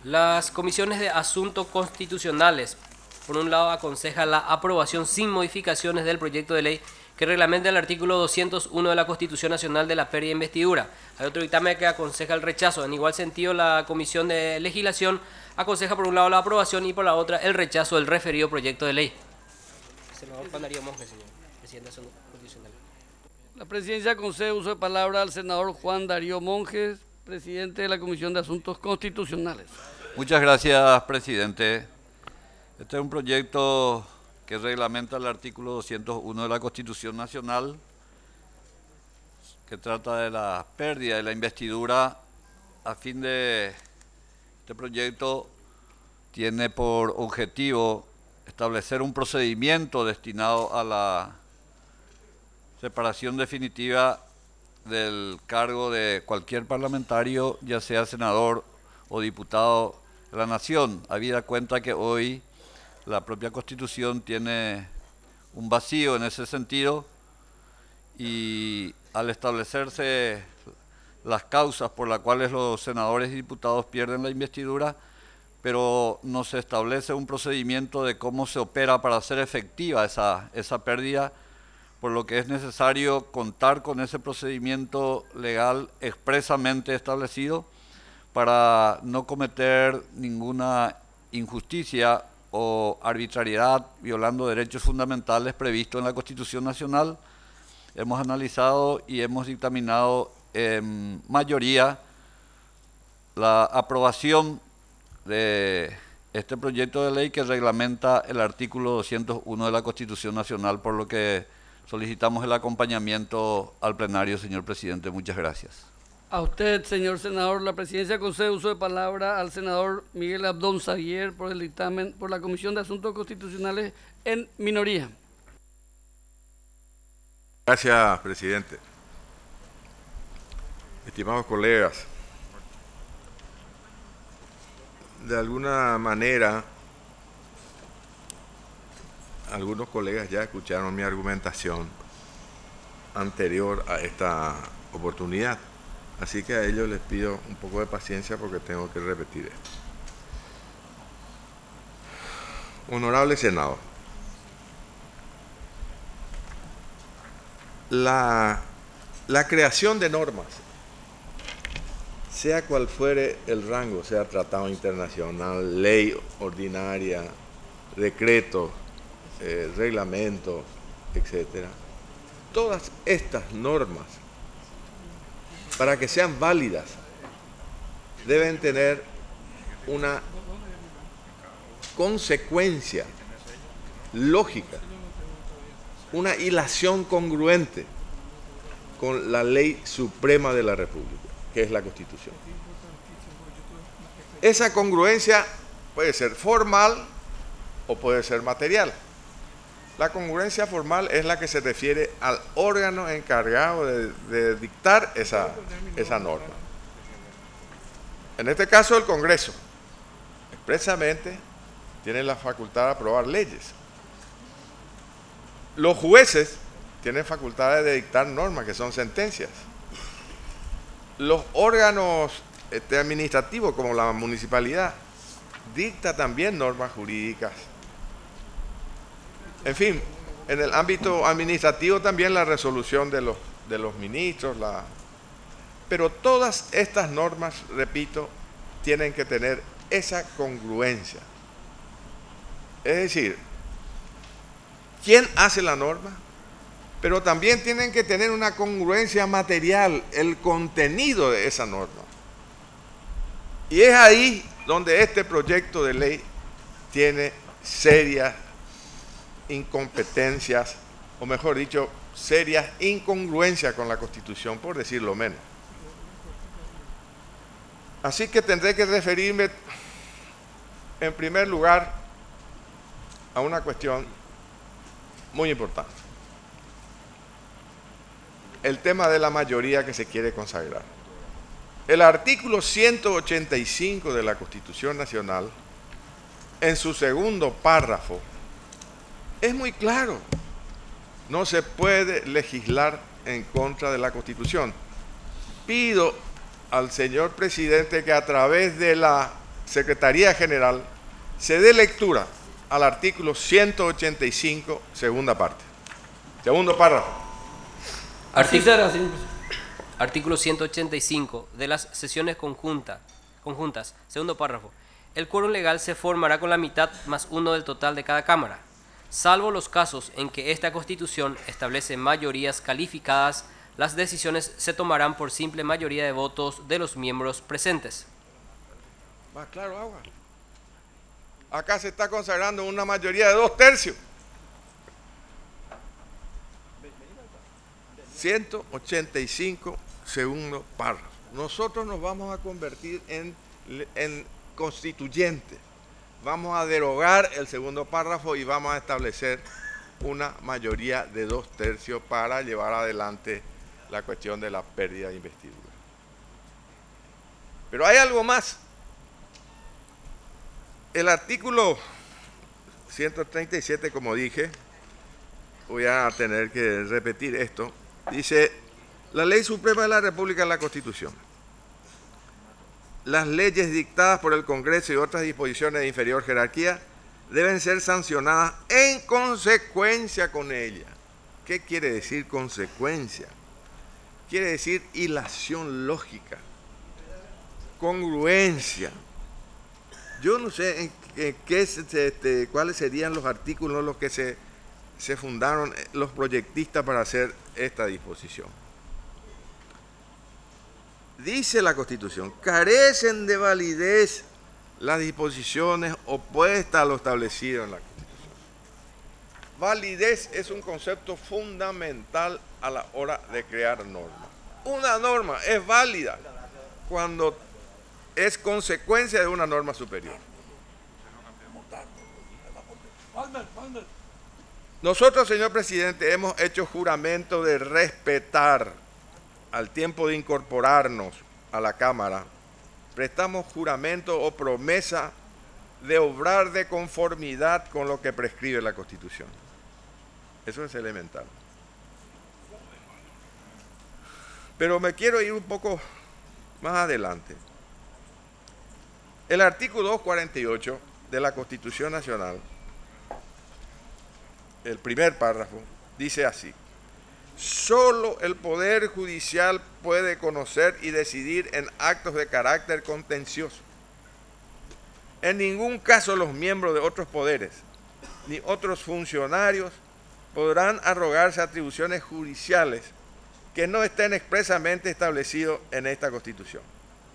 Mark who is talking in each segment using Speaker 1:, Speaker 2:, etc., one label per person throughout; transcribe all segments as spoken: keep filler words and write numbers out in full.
Speaker 1: Las comisiones de asuntos constitucionales, por un lado, aconseja la aprobación sin modificaciones del proyecto de ley que reglamenta el artículo doscientos uno de la Constitución Nacional de la pérdida de investidura. Hay otro dictamen que aconseja el rechazo. En igual sentido, la Comisión de Legislación aconseja por un lado la aprobación y por la otra el rechazo del referido proyecto de ley. Senador Juan Darío Monge, señor presidente de Asuntos Constitucionales.
Speaker 2: La presidencia concede uso de palabra al senador Juan Darío Monjes, presidente de la Comisión de Asuntos Constitucionales.
Speaker 3: Muchas gracias, presidente. Este es un proyecto que reglamenta el artículo doscientos uno de la Constitución Nacional, que trata de la pérdida de la investidura. A fin de este proyecto tiene por objetivo establecer un procedimiento destinado a la separación definitiva del cargo de cualquier parlamentario, ya sea senador o diputado de la Nación, habida cuenta que hoy la propia Constitución tiene un vacío en ese sentido y al establecerse las causas por las cuales los senadores y diputados pierden la investidura, pero no se establece un procedimiento de cómo se opera para hacer efectiva esa, esa pérdida, por lo que es necesario contar con ese procedimiento legal expresamente establecido para no cometer ninguna injusticia o arbitrariedad violando derechos fundamentales previstos en la Constitución Nacional. Hemos analizado y hemos dictaminado en mayoría la aprobación de este proyecto de ley que reglamenta el artículo doscientos uno de la Constitución Nacional, por lo que solicitamos el acompañamiento al plenario, señor presidente. Muchas gracias.
Speaker 2: A usted, señor senador, la presidencia concede uso de palabra al senador Miguel Abdón Saguier por el dictamen por la Comisión de Asuntos Constitucionales en minoría.
Speaker 4: Gracias, presidente. Estimados colegas, de alguna manera, algunos colegas ya escucharon mi argumentación anterior a esta oportunidad, así que a ellos les pido un poco de paciencia porque tengo que repetir esto. Honorable Senado, la, la creación de normas, sea cual fuere el rango, sea tratado internacional, ley ordinaria, decreto, eh, reglamento, etcétera, todas estas normas, para que sean válidas, deben tener una consecuencia lógica, una hilación congruente con la ley suprema de la República, que es la Constitución. Esa congruencia puede ser formal o puede ser material. La congruencia formal es la que se refiere al órgano encargado de, de dictar esa, esa norma. En este caso, el Congreso expresamente tiene la facultad de aprobar leyes. Los jueces tienen facultades de dictar normas, que son sentencias. Los órganos este, administrativos, como la municipalidad, dicta también normas jurídicas. En fin, en el ámbito administrativo también la resolución de los, de los ministros, la... pero todas estas normas, repito, tienen que tener esa congruencia. Es decir, ¿quién hace la norma? Pero también tienen que tener una congruencia material, el contenido de esa norma. Y es ahí donde este proyecto de ley tiene serias incompetencias, o mejor dicho, serias incongruencias con la Constitución, por decirlo menos. Así que tendré que referirme, en primer lugar, a una cuestión muy importante. El tema de la mayoría que se quiere consagrar. El artículo ciento ochenta y cinco de la Constitución Nacional, en su segundo párrafo, es muy claro. No se puede legislar en contra de la Constitución. Pido al señor presidente que a través de la Secretaría General se dé lectura al artículo ciento ochenta y cinco, segunda parte. Segundo párrafo.
Speaker 2: Así
Speaker 1: Artic-
Speaker 2: será, señor presidente.
Speaker 1: Artículo ciento ochenta y cinco de las sesiones conjunta, conjuntas. Segundo párrafo. El quórum legal se formará con la mitad más uno del total de cada Cámara, salvo los casos en que esta Constitución establece mayorías calificadas. Las decisiones se tomarán por simple mayoría de votos de los miembros presentes.
Speaker 4: Más claro, agua. Acá se está consagrando una mayoría de dos tercios. ciento ochenta y cinco, segundo párrafo. Nosotros nos vamos a convertir en, en constituyentes. Vamos a derogar el segundo párrafo y vamos a establecer una mayoría de dos tercios para llevar adelante la cuestión de la pérdida de investidura. Pero hay algo más. El artículo ciento treinta y siete, como dije, voy a tener que repetir esto, dice: la ley suprema de la República es la Constitución. Las leyes dictadas por el Congreso y otras disposiciones de inferior jerarquía deben ser sancionadas en consecuencia con ella. ¿Qué quiere decir consecuencia? Quiere decir hilación lógica, congruencia. Yo no sé en qué, qué, este, cuáles serían los artículos en los que se, se fundaron los proyectistas para hacer esta disposición. Dice la Constitución: carecen de validez las disposiciones opuestas a lo establecido en la Constitución. Validez es un concepto fundamental a la hora de crear normas. Una norma es válida cuando es consecuencia de una norma superior. Nosotros, señor presidente, hemos hecho juramento de respetar. Al tiempo de incorporarnos a la Cámara, prestamos juramento o promesa de obrar de conformidad con lo que prescribe la Constitución. Eso es elemental. Pero me quiero ir un poco más adelante. El artículo doscientos cuarenta y ocho de la Constitución Nacional, el primer párrafo, dice así: solo el Poder Judicial puede conocer y decidir en actos de carácter contencioso. En ningún caso los miembros de otros poderes ni otros funcionarios podrán arrogarse atribuciones judiciales que no estén expresamente establecidos en esta Constitución.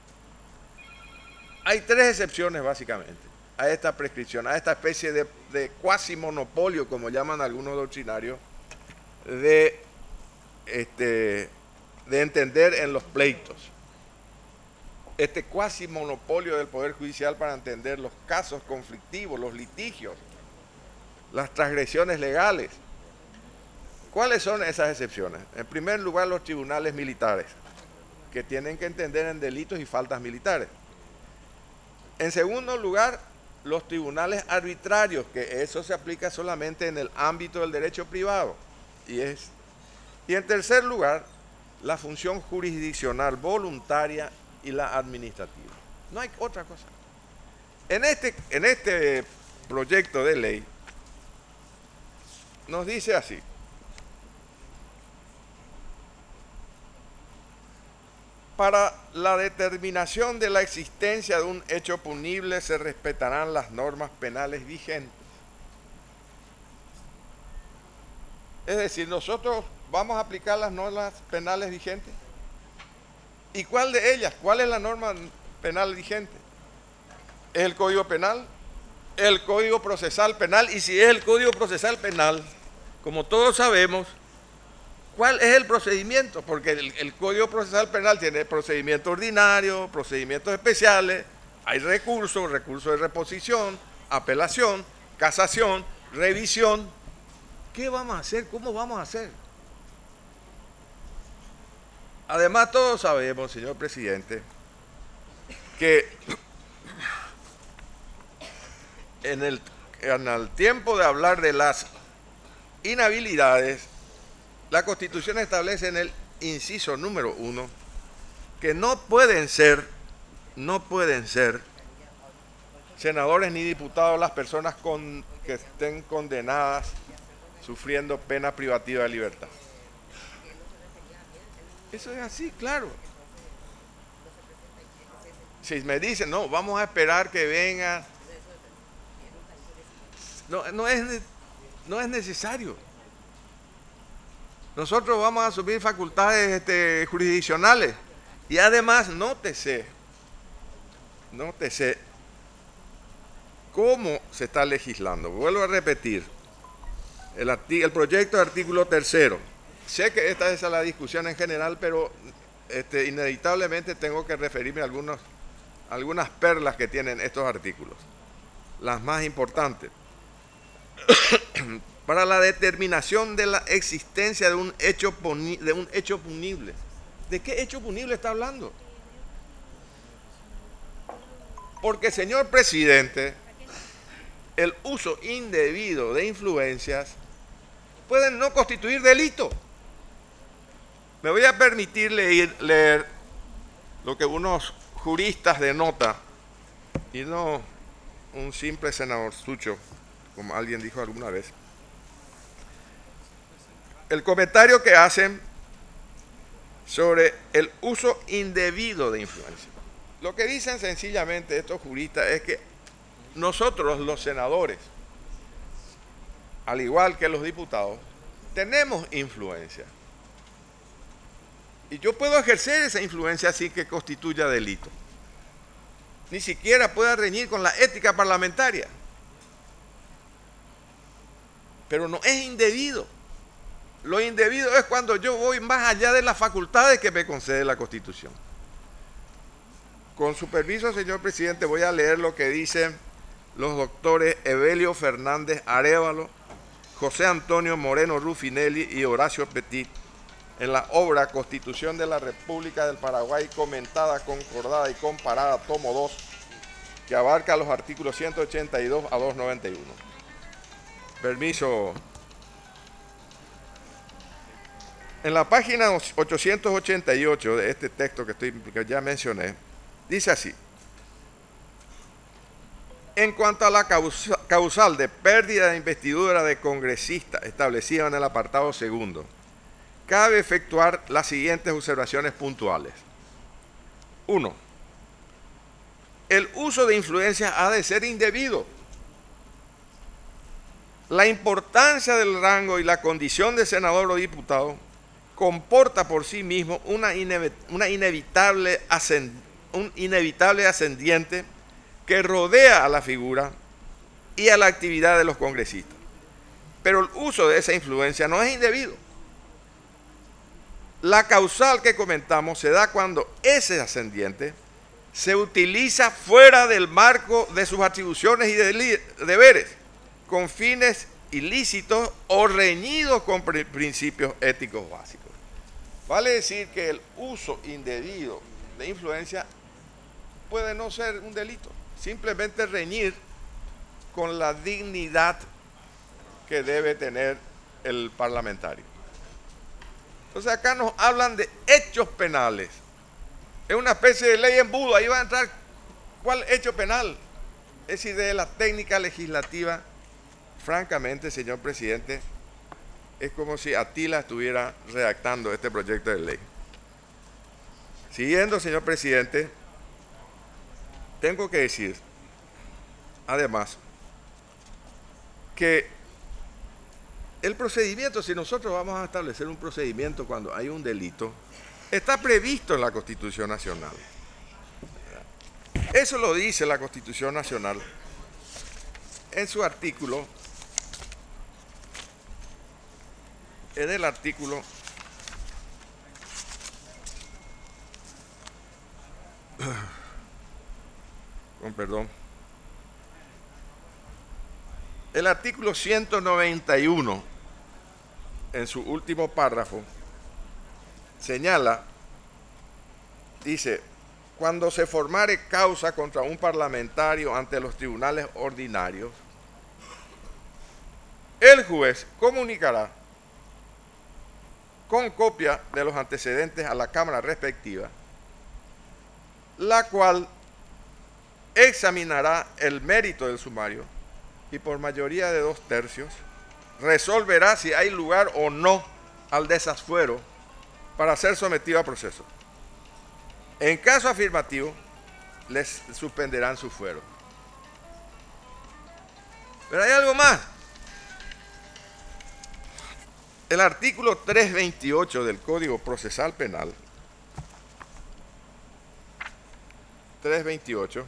Speaker 4: Hay tres excepciones básicamente a esta prescripción, a esta especie de, de cuasi monopolio, como llaman algunos doctrinarios, de Este, de entender en los pleitos. Este cuasi monopolio del Poder Judicial para entender los casos conflictivos, los litigios, las transgresiones legales. ¿Cuáles son esas excepciones? En primer lugar, los tribunales militares, que tienen que entender en delitos y faltas militares. En segundo lugar, los tribunales arbitrarios, que eso se aplica solamente en el ámbito del derecho privado, y es Y en tercer lugar, la función jurisdiccional voluntaria y la administrativa. No hay otra cosa. En este, en este proyecto de ley nos dice así: para la determinación de la existencia de un hecho punible se respetarán las normas penales vigentes. Es decir, nosotros vamos a aplicar las normas penales vigentes. ¿Y cuál de ellas? ¿Cuál es la norma penal vigente? ¿Es el Código Penal? ¿El Código Procesal Penal? Y si es el Código Procesal Penal, como todos sabemos, ¿cuál es el procedimiento? Porque el, el Código Procesal Penal tiene procedimiento ordinario, procedimientos especiales, hay recursos, recursos de reposición, apelación, casación, revisión. ¿Qué vamos a hacer? ¿Cómo vamos a hacer? Además, todos sabemos, señor presidente, que en el, en el tiempo de hablar de las inhabilidades, la Constitución establece en el inciso número uno que no pueden ser, no pueden ser senadores ni diputados las personas con, que estén condenadas sufriendo pena privativa de libertad. Eso es así, claro. Si me dicen, no, vamos a esperar que venga, no, no, es, no es necesario. Nosotros vamos a asumir facultades este, jurisdiccionales y además, nótese, nótese cómo se está legislando. Vuelvo a repetir, el, el proyecto de artículo tercero. Sé que esta es la discusión en general, pero este, inevitablemente tengo que referirme a algunos, algunas perlas que tienen estos artículos, las más importantes. Para la determinación de la existencia de un hecho puni, de un hecho punible. ¿De qué hecho punible está hablando? Porque, señor presidente, el uso indebido de influencias puede no constituir delito. Me voy a permitir leer, leer lo que unos juristas de nota, y no un simple senador sucho, como alguien dijo alguna vez. El comentario que hacen sobre el uso indebido de influencia. Lo que dicen sencillamente estos juristas es que nosotros, los senadores, al igual que los diputados, tenemos influencia. Y yo puedo ejercer esa influencia sin que constituya delito. Ni siquiera pueda reñir con la ética parlamentaria. Pero no es indebido. Lo indebido es cuando yo voy más allá de las facultades que me concede la Constitución. Con su permiso, señor presidente, voy a leer lo que dicen los doctores Evelio Fernández Arévalo, José Antonio Moreno Rufinelli y Horacio Petit en la obra Constitución de la República del Paraguay, comentada, concordada y comparada, tomo dos, que abarca los artículos ciento ochenta y dos a doscientos noventa y uno. Permiso. En la página ochocientos ochenta y ocho de este texto que, estoy, que ya mencioné, dice así: en cuanto a la causa, causal de pérdida de investidura de congresista establecida en el apartado segundo, cabe efectuar las siguientes observaciones puntuales. Uno, el uso de influencias ha de ser indebido. La importancia del rango y la condición de senador o diputado comporta por sí mismo una, ine una inevitable ascend un inevitable ascendiente que rodea a la figura y a la actividad de los congresistas. Pero el uso de esa influencia no es indebido. La causal que comentamos se da cuando ese ascendiente se utiliza fuera del marco de sus atribuciones y de deberes, con fines ilícitos o reñidos con principios éticos básicos. Vale decir que el uso indebido de influencia puede no ser un delito, simplemente reñir con la dignidad que debe tener el parlamentario. Entonces acá nos hablan de hechos penales. Es una especie de ley embudo, ahí va a entrar ¿cuál hecho penal? Es decir, de la técnica legislativa, francamente, señor presidente, es como si Atila estuviera redactando este proyecto de ley. Siguiendo, señor presidente, tengo que decir, además, que el procedimiento, si nosotros vamos a establecer un procedimiento cuando hay un delito, está previsto en la Constitución Nacional. Eso lo dice la Constitución Nacional en su artículo, en el artículo con perdón, el artículo ciento noventa y uno, en su último párrafo, señala, dice, cuando se formare causa contra un parlamentario ante los tribunales ordinarios, el juez comunicará con copia de los antecedentes a la Cámara respectiva, la cual examinará el mérito del sumario y por mayoría de dos tercios resolverá si hay lugar o no al desafuero para ser sometido a proceso. En caso afirmativo, les suspenderán su fuero. Pero hay algo más. El artículo trescientos veintiocho del Código Procesal Penal, trescientos veintiocho,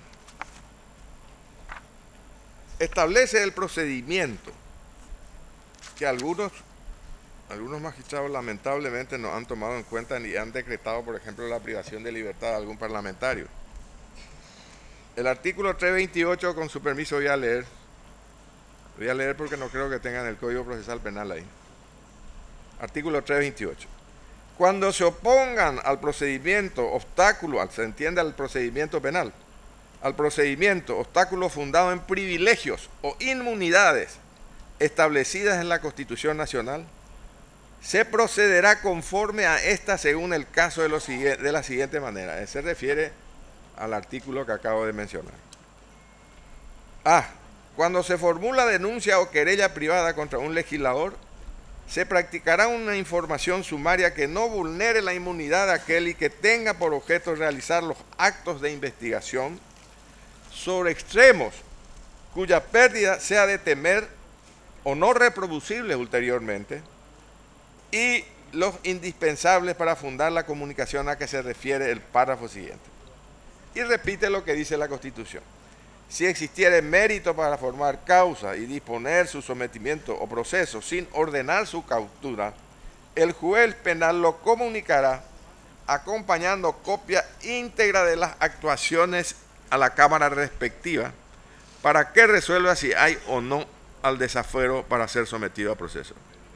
Speaker 4: establece el procedimiento que algunos, algunos magistrados lamentablemente no han tomado en cuenta ni han decretado, por ejemplo, la privación de libertad de algún parlamentario. El artículo trescientos veintiocho, con su permiso voy a leer, voy a leer porque no creo que tengan el Código Procesal Penal ahí. Artículo trescientos veintiocho. Cuando se opongan al procedimiento obstáculo, se entiende al procedimiento penal, al procedimiento obstáculo fundado en privilegios o inmunidades establecidas en la Constitución Nacional, se procederá conforme a esta según el caso de, lo, de la siguiente manera. Se refiere al artículo que acabo de mencionar. A. Cuando se formula denuncia o querella privada contra un legislador, se practicará una información sumaria que no vulnere la inmunidad de aquel y que tenga por objeto realizar los actos de investigación sobre extremos cuya pérdida sea de temer o no reproducible ulteriormente y los indispensables para fundar la comunicación a que se refiere el párrafo siguiente. Y repite lo que dice la Constitución. Si existiere mérito para formar causa y disponer su sometimiento o proceso sin ordenar su captura, el juez penal lo comunicará acompañando copia íntegra de las actuaciones a la Cámara respectiva para que resuelva si hay o no al desafuero para ser sometido a proceso.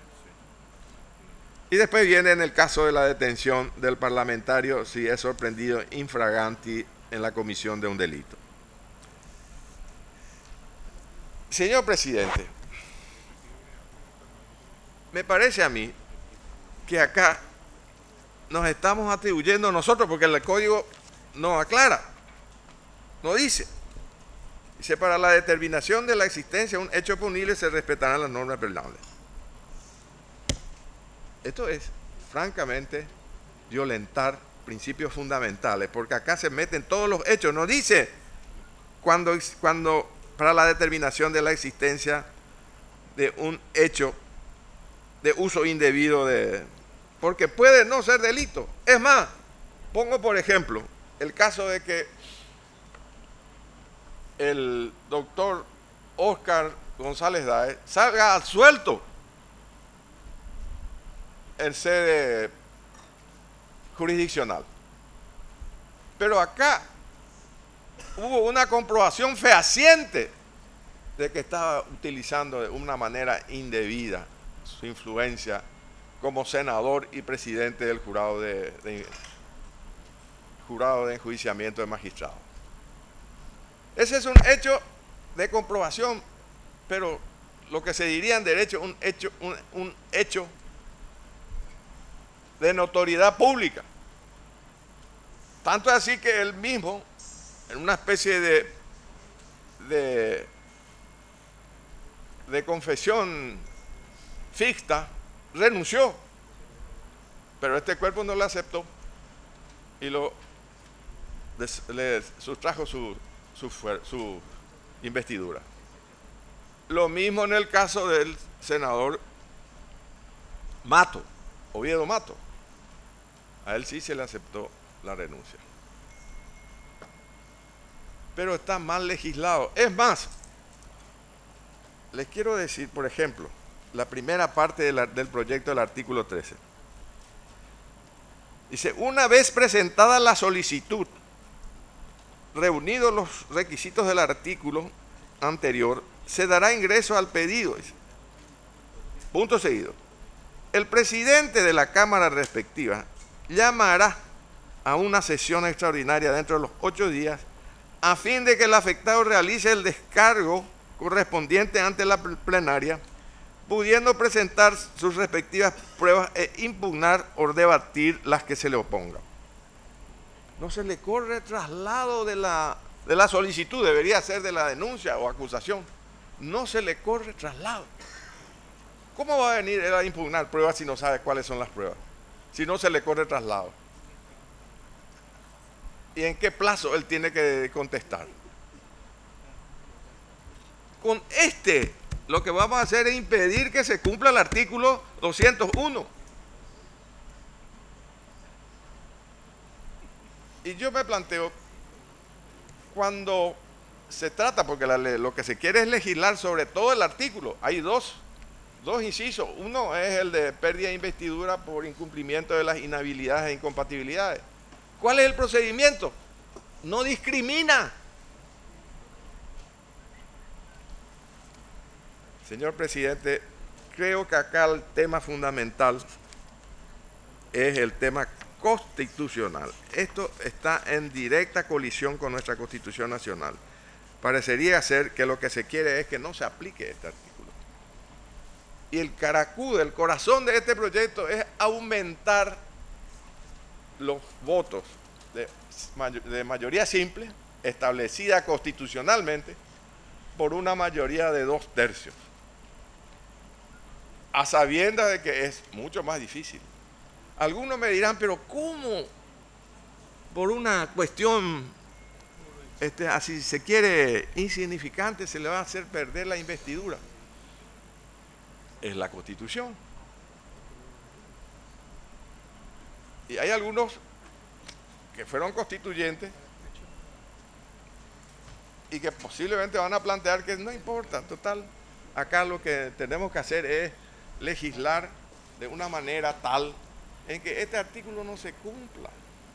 Speaker 4: Y después viene en el caso de la detención del parlamentario si es sorprendido infraganti en la comisión de un delito. Señor presidente, me parece a mí que acá nos estamos atribuyendo nosotros, porque el código no aclara, no dice. Dice, para la determinación de la existencia de un hecho punible se respetarán las normas penales. Esto es, francamente, violentar principios fundamentales, porque acá se meten todos los hechos, no dice cuando... cuando para la determinación de la existencia de un hecho de uso indebido de... porque puede no ser delito. Es más, pongo por ejemplo el caso de que el doctor Oscar González Daes salga absuelto en sede jurisdiccional. Pero acá hubo una comprobación fehaciente de que estaba utilizando de una manera indebida su influencia como senador y presidente del jurado de, de, jurado de enjuiciamiento de magistrados. Ese es un hecho de comprobación, pero lo que se diría en derecho, un hecho, un, un hecho de notoriedad pública. Tanto es así que él mismo, en una especie de, de, de confesión ficta, renunció, pero este cuerpo no lo aceptó y lo, des, le sustrajo su, su, su investidura. Lo mismo en el caso del senador Mato, Oviedo Mato. A él sí se le aceptó la renuncia. Pero está mal legislado. Es más, les quiero decir, por ejemplo, la primera parte de la, del proyecto del artículo trece. Dice, una vez presentada la solicitud, reunidos los requisitos del artículo anterior, se dará ingreso al pedido. Dice. Punto seguido. El presidente de la Cámara respectiva llamará a una sesión extraordinaria dentro de los ocho días a fin de que el afectado realice el descargo correspondiente ante la plenaria, pudiendo presentar sus respectivas pruebas e impugnar o debatir las que se le opongan. No se le corre traslado de la de la solicitud, debería ser de la denuncia o acusación, no se le corre traslado. ¿Cómo va a venir él a impugnar pruebas si no sabe cuáles son las pruebas? Si no se le corre traslado. ¿Y en qué plazo él tiene que contestar? Con este, lo que vamos a hacer es impedir que se cumpla el artículo doscientos uno. Y yo me planteo, cuando se trata, porque la, lo que se quiere es legislar sobre todo el artículo, hay dos, dos incisos. Uno es el de pérdida de investidura por incumplimiento de las inhabilidades e incompatibilidades. ¿Cuál es el procedimiento? No discrimina. Señor presidente, creo que acá el tema fundamental es el tema constitucional. Esto está en directa colisión con nuestra Constitución Nacional. Parecería ser que lo que se quiere es que no se aplique este artículo. Y el caracú, el corazón de este proyecto es aumentar los votos de, de mayoría simple, establecida constitucionalmente, por una mayoría de dos tercios. A sabiendas de que es mucho más difícil. Algunos me dirán, pero ¿cómo? Por una cuestión, este, así se quiere, insignificante, se le va a hacer perder la investidura. Es la Constitución. Y hay algunos que fueron constituyentes y que posiblemente van a plantear que no importa, total, acá lo que tenemos que hacer es legislar de una manera tal en que este artículo no se cumpla.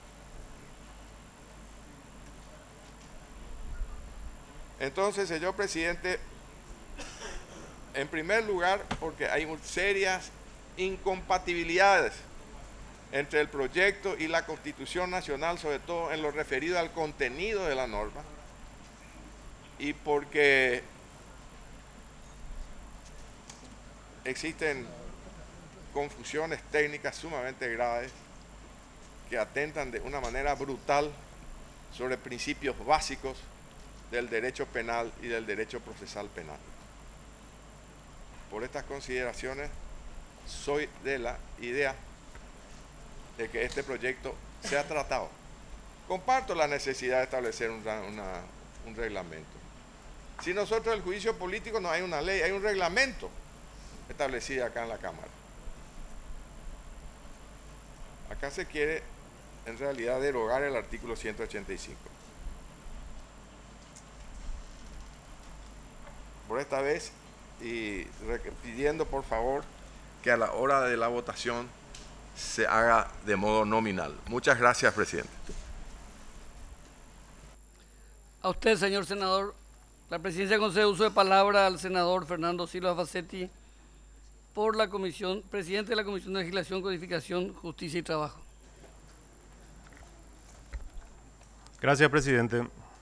Speaker 4: Entonces, señor presidente, en primer lugar, porque hay serias incompatibilidades entre el proyecto y la Constitución Nacional, sobre todo en lo referido al contenido de la norma, y porque existen confusiones técnicas sumamente graves que atentan de una manera brutal sobre principios básicos del derecho penal y del derecho procesal penal. Por estas consideraciones, soy de la idea de que este proyecto sea tratado. Comparto la necesidad de establecer un, una, un reglamento. Si nosotros el juicio político no hay una ley, hay un reglamento establecido acá en la Cámara. Acá se quiere en realidad derogar el artículo ciento ochenta y cinco. Por esta vez, y pidiendo por favor que a la hora de la votación se haga de modo nominal. Muchas gracias, presidente.
Speaker 2: A usted, señor senador. La presidencia concede uso de palabra al senador Fernando Silva Facetti por la comisión, presidente de la Comisión de Legislación, Codificación, Justicia y Trabajo.
Speaker 5: Gracias, presidente.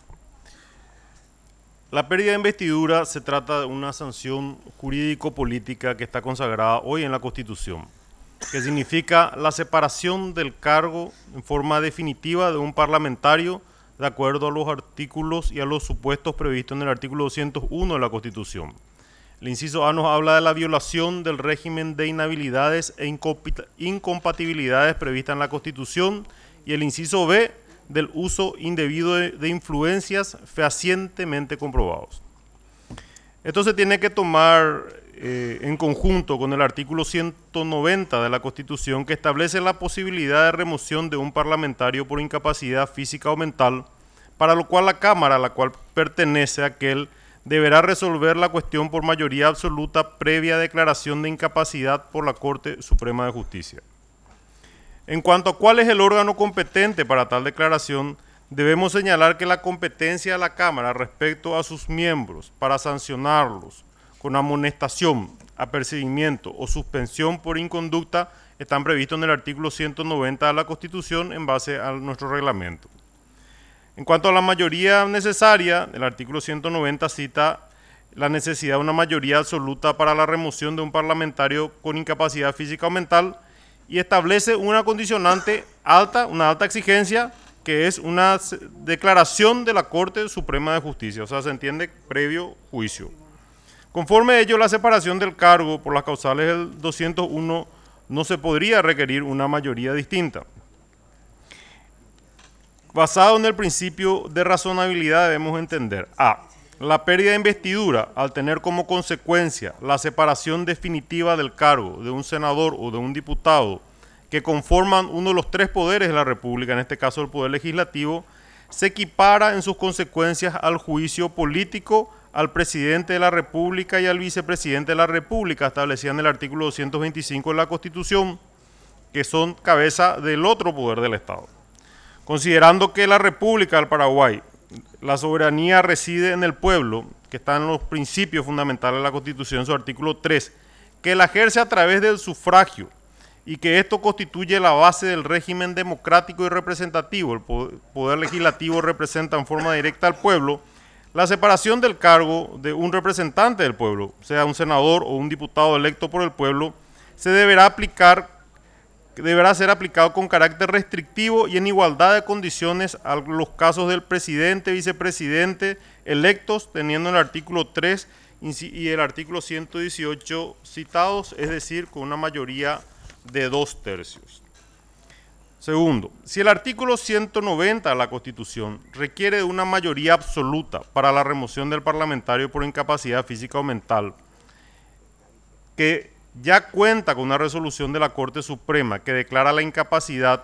Speaker 5: La pérdida de investidura se trata de una sanción jurídico-política que está consagrada hoy en la Constitución, que significa la separación del cargo en forma definitiva de un parlamentario de acuerdo a los artículos y a los supuestos previstos en el artículo doscientos uno de la Constitución. El inciso A nos habla de la violación del régimen de inhabilidades e incompatibilidades previstas en la Constitución, y el inciso B del uso indebido de, de influencias fehacientemente comprobados. Esto se tiene que tomar eh, en conjunto con el artículo ciento noventa de la Constitución, que establece la posibilidad de remoción de un parlamentario por incapacidad física o mental, para lo cual la Cámara a la cual pertenece aquel deberá resolver la cuestión por mayoría absoluta previa declaración de incapacidad por la Corte Suprema de Justicia. En cuanto a cuál es el órgano competente para tal declaración, debemos señalar que la competencia de la Cámara respecto a sus miembros para sancionarlos con amonestación, apercibimiento o suspensión por inconducta están previstos en el artículo ciento noventa de la Constitución en base a nuestro reglamento. En cuanto a la mayoría necesaria, el artículo ciento noventa cita la necesidad de una mayoría absoluta para la remoción de un parlamentario con incapacidad física o mental y establece una condicionante alta, una alta exigencia que es una declaración de la Corte Suprema de Justicia, o sea, se entiende previo juicio. Conforme a ello, la separación del cargo por las causales del doscientos uno no se podría requerir una mayoría distinta. Basado en el principio de razonabilidad debemos entender a. La pérdida de investidura, al tener como consecuencia la separación definitiva del cargo de un senador o de un diputado que conforman uno de los tres poderes de la República, en este caso el Poder Legislativo, se equipara en sus consecuencias al juicio político, al presidente de la República y al vicepresidente de la República, establecida en el artículo doscientos veinticinco de la Constitución, que son cabeza del otro poder del Estado. Considerando que la República del Paraguay, la soberanía reside en el pueblo, que está en los principios fundamentales de la Constitución, en su artículo tres, que la ejerce a través del sufragio y que esto constituye la base del régimen democrático y representativo, el poder legislativo representa en forma directa al pueblo, la separación del cargo de un representante del pueblo, sea un senador o un diputado electo por el pueblo, se deberá aplicar deberá ser aplicado con carácter restrictivo y en igualdad de condiciones a los casos del presidente, vicepresidente electos, teniendo el artículo tres y el artículo ciento dieciocho citados, es decir, con una mayoría de dos tercios. Segundo, si el artículo ciento noventa de la Constitución requiere de una mayoría absoluta para la remoción del parlamentario por incapacidad física o mental, que ya cuenta con una resolución de la Corte Suprema que declara la incapacidad,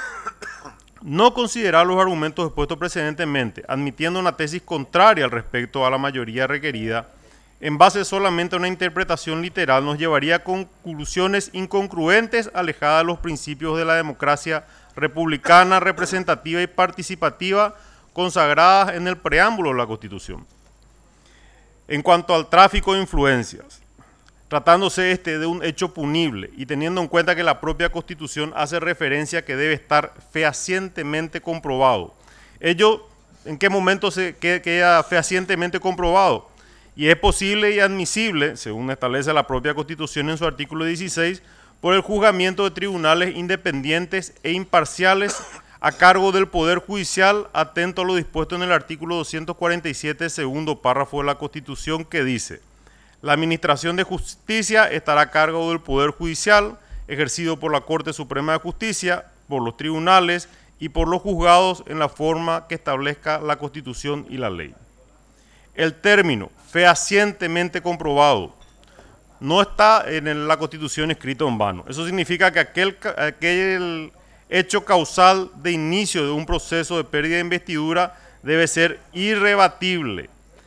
Speaker 5: no considerar los argumentos expuestos precedentemente, admitiendo una tesis contraria al respecto a la mayoría requerida, en base solamente a una interpretación literal, nos llevaría a conclusiones incongruentes, alejadas de los principios de la democracia republicana, representativa y participativa, consagradas en el preámbulo de la Constitución. En cuanto al tráfico de influencias, tratándose este de un hecho punible y teniendo en cuenta que la propia Constitución hace referencia a que debe estar fehacientemente comprobado. ¿Ello en qué momento se queda fehacientemente comprobado? Y es posible y admisible, según establece la propia Constitución en su artículo dieciséis, por el juzgamiento de tribunales independientes e imparciales a cargo del Poder Judicial, atento a lo dispuesto en el artículo doscientos cuarenta y siete, segundo párrafo de la Constitución, que dice: la administración de justicia estará a cargo del Poder Judicial, ejercido por la Corte Suprema de Justicia, por los tribunales y por los juzgados en la forma que establezca la Constitución y la ley. El término fehacientemente comprobado no está en la Constitución escrito en vano. Eso significa que aquel, aquel hecho causal de inicio de un proceso de pérdida de investidura debe ser irrebatible,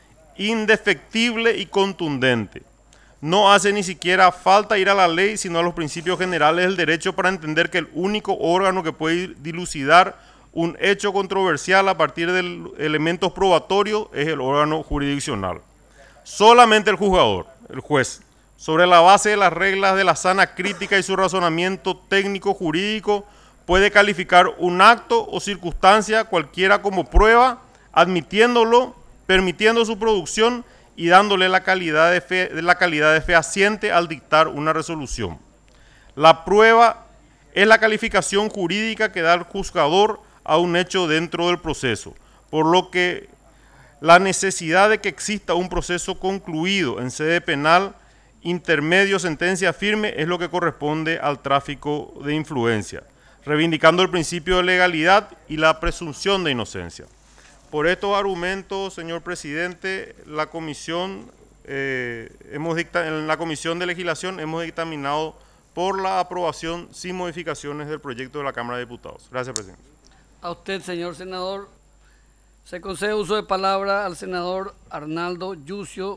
Speaker 5: indefectible y contundente. No hace ni siquiera falta ir a la ley, sino a los principios generales del derecho para entender que el único órgano que puede dilucidar un hecho controversial a partir de elementos probatorios es el órgano jurisdiccional. Solamente el juzgador, el juez, sobre la base de las reglas de la sana crítica y su razonamiento técnico jurídico, puede calificar un acto o circunstancia cualquiera como prueba, admitiéndolo, permitiendo su producción y dándole la calidad de, fe, la calidad de fehaciente al dictar una resolución. La prueba es la calificación jurídica que da el juzgador a un hecho dentro del proceso, por lo que la necesidad de que exista un proceso concluido en sede penal, intermedio, sentencia firme, es lo que corresponde al tráfico de influencia, reivindicando el principio de legalidad y la presunción de inocencia. Por estos argumentos, señor presidente, la comisión, eh, hemos dicta, en la Comisión de Legislación hemos dictaminado por la aprobación sin modificaciones del proyecto de la Cámara de Diputados. Gracias, presidente.
Speaker 2: A usted, señor senador. Se concede uso de palabra al senador Arnaldo Yucio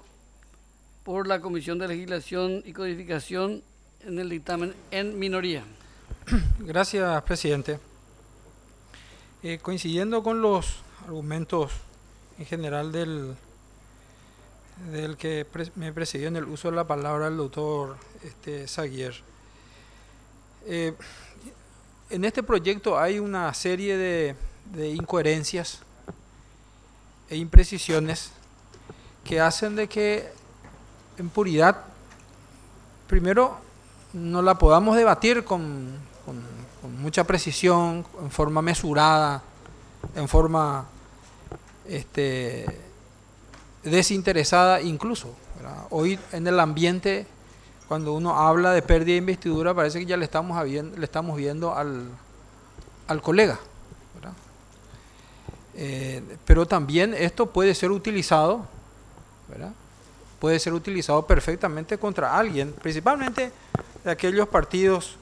Speaker 2: por la Comisión de Legislación y Codificación en el dictamen en minoría.
Speaker 6: Gracias, presidente. Eh, coincidiendo con los argumentos en general del, del que pre me precedió en el uso de la palabra el doctor este, Saguier, eh, en este proyecto hay una serie de, de incoherencias e imprecisiones que hacen de que en puridad, primero, no la podamos debatir con, con, con mucha precisión, en forma mesurada, en forma este, desinteresada incluso, ¿verdad? Hoy en el ambiente, cuando uno habla de pérdida de investidura, parece que ya le estamos, le estamos viendo al, al colega, ¿verdad? Eh, pero también esto puede ser utilizado, ¿verdad? Puede ser utilizado perfectamente contra alguien, principalmente de aquellos partidos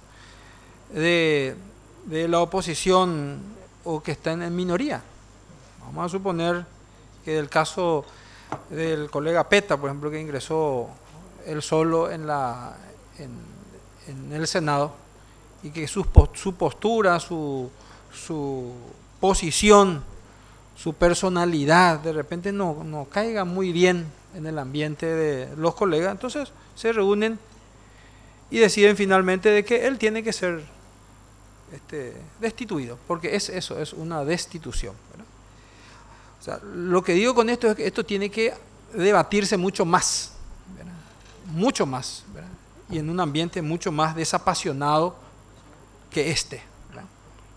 Speaker 6: de, de la oposición o que están en minoría. Vamos a suponer que el caso del colega Peta, por ejemplo, que ingresó él solo en, la, en, en el Senado, y que su, su postura, su, su posición, su personalidad de repente no, no caiga muy bien en el ambiente de los colegas, entonces se reúnen y deciden finalmente de que él tiene que ser este, destituido, porque es eso, es una destitución, ¿verdad? O sea, lo que digo con esto es que esto tiene que debatirse mucho más, ¿verdad? Mucho más, ¿verdad? Y en un ambiente mucho más desapasionado que este, ¿verdad?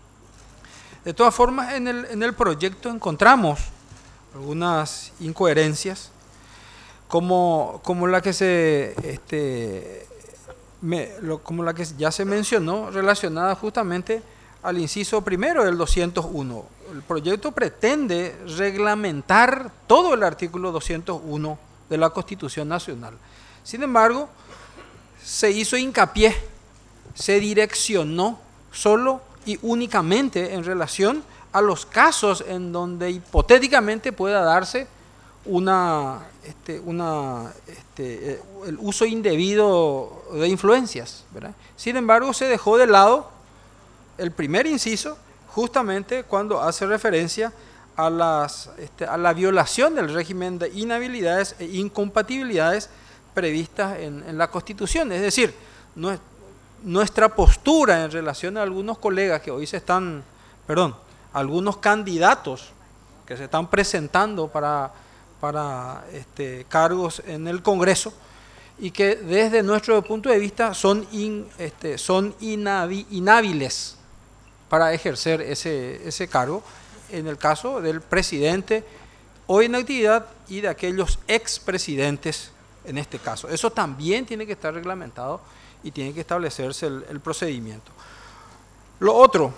Speaker 6: De todas formas, en el, en el proyecto encontramos algunas incoherencias, como, como la que se este, me, lo, como la que ya se mencionó, relacionada justamente al inciso primero del doscientos uno. El proyecto pretende reglamentar todo el artículo doscientos uno de la Constitución Nacional. Sin embargo, se hizo hincapié, se direccionó solo y únicamente en relación a los casos en donde hipotéticamente pueda darse una, este, una, este, el uso indebido de influencias, ¿verdad? Sin embargo, se dejó de lado el primer inciso, justamente cuando hace referencia a, las, este, a la violación del régimen de inhabilidades e incompatibilidades previstas en, en la Constitución. Es decir, no es, nuestra postura en relación a algunos colegas que hoy se están, perdón, algunos candidatos que se están presentando para, para este, cargos en el Congreso y que desde nuestro punto de vista son, in, este, son inhabi, inhábiles para ejercer ese, ese cargo, en el caso del presidente hoy en actividad y de aquellos expresidentes en este caso. Eso también tiene que estar reglamentado y tiene que establecerse el, el procedimiento. Lo otro,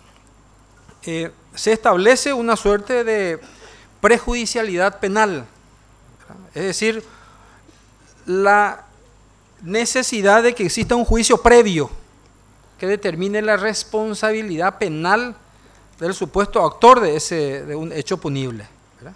Speaker 6: eh, se establece una suerte de prejudicialidad penal, es decir, la necesidad de que exista un juicio previo que determine la responsabilidad penal del supuesto autor de, ese, de un hecho punible, ¿verdad?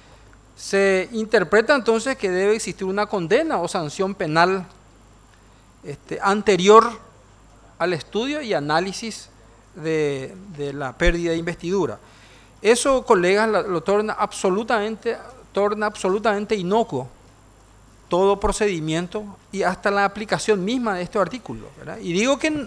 Speaker 6: Se interpreta entonces que debe existir una condena o sanción penal Este, anterior al estudio y análisis de, de la pérdida de investidura. Eso, colegas, lo, lo torna absolutamente, torna absolutamente inocuo todo procedimiento y hasta la aplicación misma de este artículo, ¿verdad? Y digo que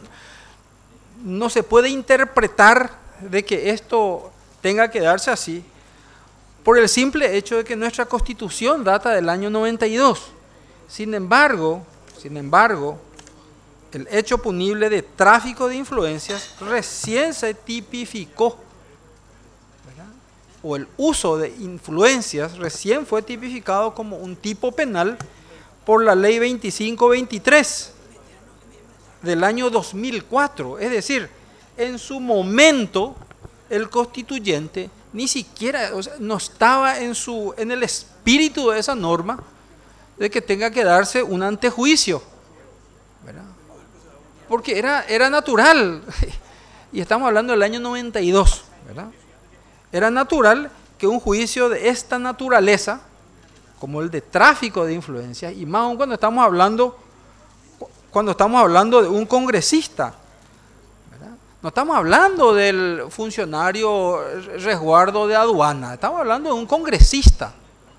Speaker 6: no se puede interpretar de que esto tenga que darse así por el simple hecho de que nuestra Constitución data del año noventa y dos. Sin embargo, Sin embargo, el hecho punible de tráfico de influencias recién se tipificó, ¿verdad? O el uso de influencias recién fue tipificado como un tipo penal por la ley veinticinco veintitrés del año dos mil cuatro. Es decir, en su momento el constituyente ni siquiera, o sea, no estaba en, su, en el espíritu de esa norma de que tenga que darse un antejuicio, ¿verdad? Porque era, era natural, y estamos hablando del año noventa y dos, ¿verdad? Era natural que un juicio de esta naturaleza, como el de tráfico de influencias, y más aún cuando estamos hablando, cuando estamos hablando de un congresista, ¿verdad? No estamos hablando del funcionario resguardo de aduana, estamos hablando de un congresista,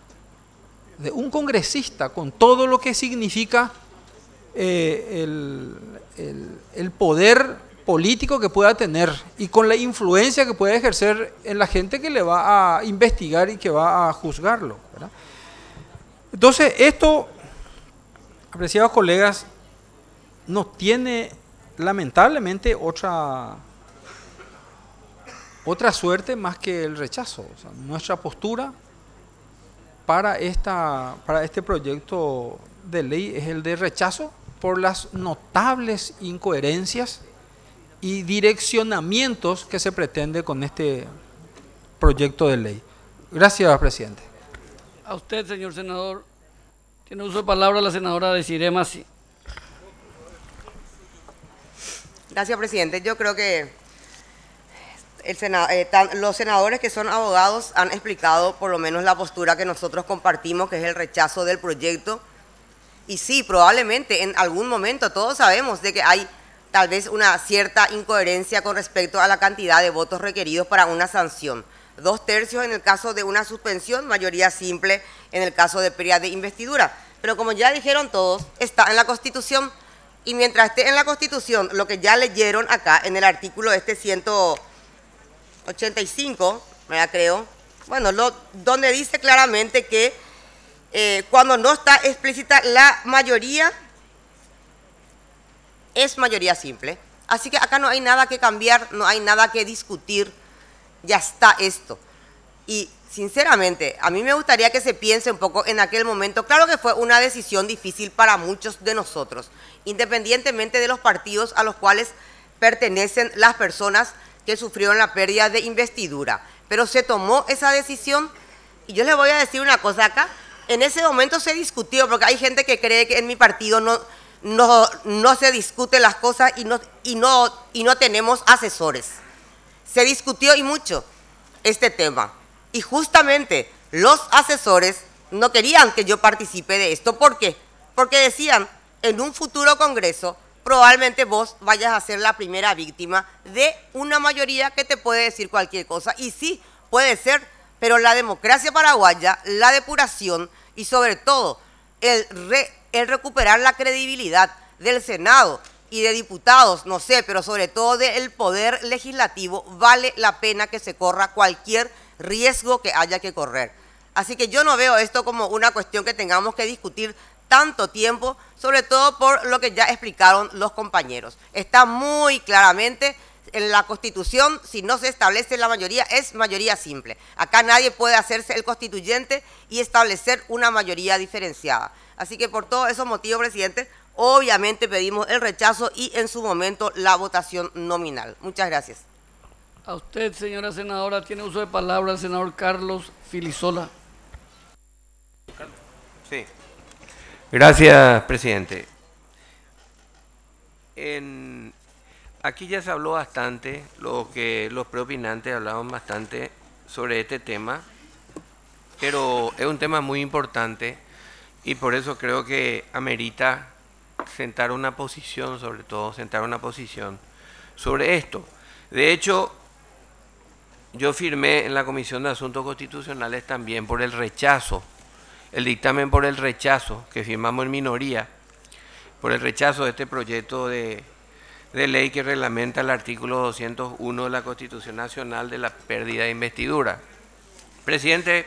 Speaker 6: de un congresista con todo lo que significa eh, el, el, el poder político que pueda tener y con la influencia que puede ejercer en la gente que le va a investigar y que va a juzgarlo, ¿verdad? Entonces, esto, apreciados colegas, no tiene lamentablemente otra, otra suerte más que el rechazo. O sea, nuestra postura para, esta, para este proyecto de ley es el de rechazo por las notables incoherencias y direccionamientos que se pretende con este proyecto de ley. Gracias, presidente.
Speaker 2: A usted, señor senador. Tiene uso de palabra la senadora Desiree Masi.
Speaker 7: Gracias, presidente. Yo creo que el Senado, eh, tan, los senadores que son abogados han explicado por lo menos la postura que nosotros compartimos, que es el rechazo del proyecto. Y sí, probablemente en algún momento todos sabemos de que hay tal vez una cierta incoherencia con respecto a la cantidad de votos requeridos para una sanción. Dos tercios en el caso de una suspensión, mayoría simple en el caso de pérdida de investidura. Pero como ya dijeron todos, está en la Constitución, y mientras esté en la Constitución, lo que ya leyeron acá en el artículo este ciento ochenta y cinco, ¿verdad? Creo, bueno, lo, donde dice claramente que eh, cuando no está explícita la mayoría, es mayoría simple. Así que acá no hay nada que cambiar, no hay nada que discutir, ya está esto. Y sinceramente, a mí me gustaría que se piense un poco en aquel momento. Claro que fue una decisión difícil para muchos de nosotros, independientemente de los partidos a los cuales pertenecen las personas que sufrieron la pérdida de investidura. Pero se tomó esa decisión, y yo les voy a decir una cosa acá. En ese momento se discutió, porque hay gente que cree que en mi partido no, no, no se discuten las cosas y no, y, no, y no tenemos asesores. Se discutió y mucho este tema. Y justamente los asesores no querían que yo participe de esto. ¿Por qué? Porque decían, en un futuro congreso, probablemente vos vayas a ser la primera víctima de una mayoría que te puede decir cualquier cosa. Y sí, puede ser, pero la democracia paraguaya, la depuración y sobre todo el, re, el recuperar la credibilidad del Senado y de diputados, no sé, pero sobre todo del poder legislativo, vale la pena que se corra cualquier riesgo que haya que correr. Así que yo no veo esto como una cuestión que tengamos que discutir tanto tiempo, sobre todo por lo que ya explicaron los compañeros. Está muy claramente en la Constitución, si no se establece la mayoría, es mayoría simple. Acá nadie puede hacerse el constituyente y establecer una mayoría diferenciada. Así que por todos esos motivos, presidente, obviamente pedimos el rechazo y en su momento la votación nominal. Muchas gracias.
Speaker 2: A usted, señora senadora, tiene uso de palabra el senador Carlos Filisola.
Speaker 8: Sí. Gracias, presidente. En, aquí ya se habló bastante, lo que los preopinantes hablaban bastante sobre este tema, pero es un tema muy importante y por eso creo que amerita sentar una posición, sobre todo sentar una posición sobre esto. De hecho, yo firmé en la Comisión de Asuntos Constitucionales también por el rechazo, el dictamen por el rechazo, que firmamos en minoría, por el rechazo de este proyecto de, de ley que reglamenta el artículo doscientos uno de la Constitución Nacional de la pérdida de investidura. Presidente,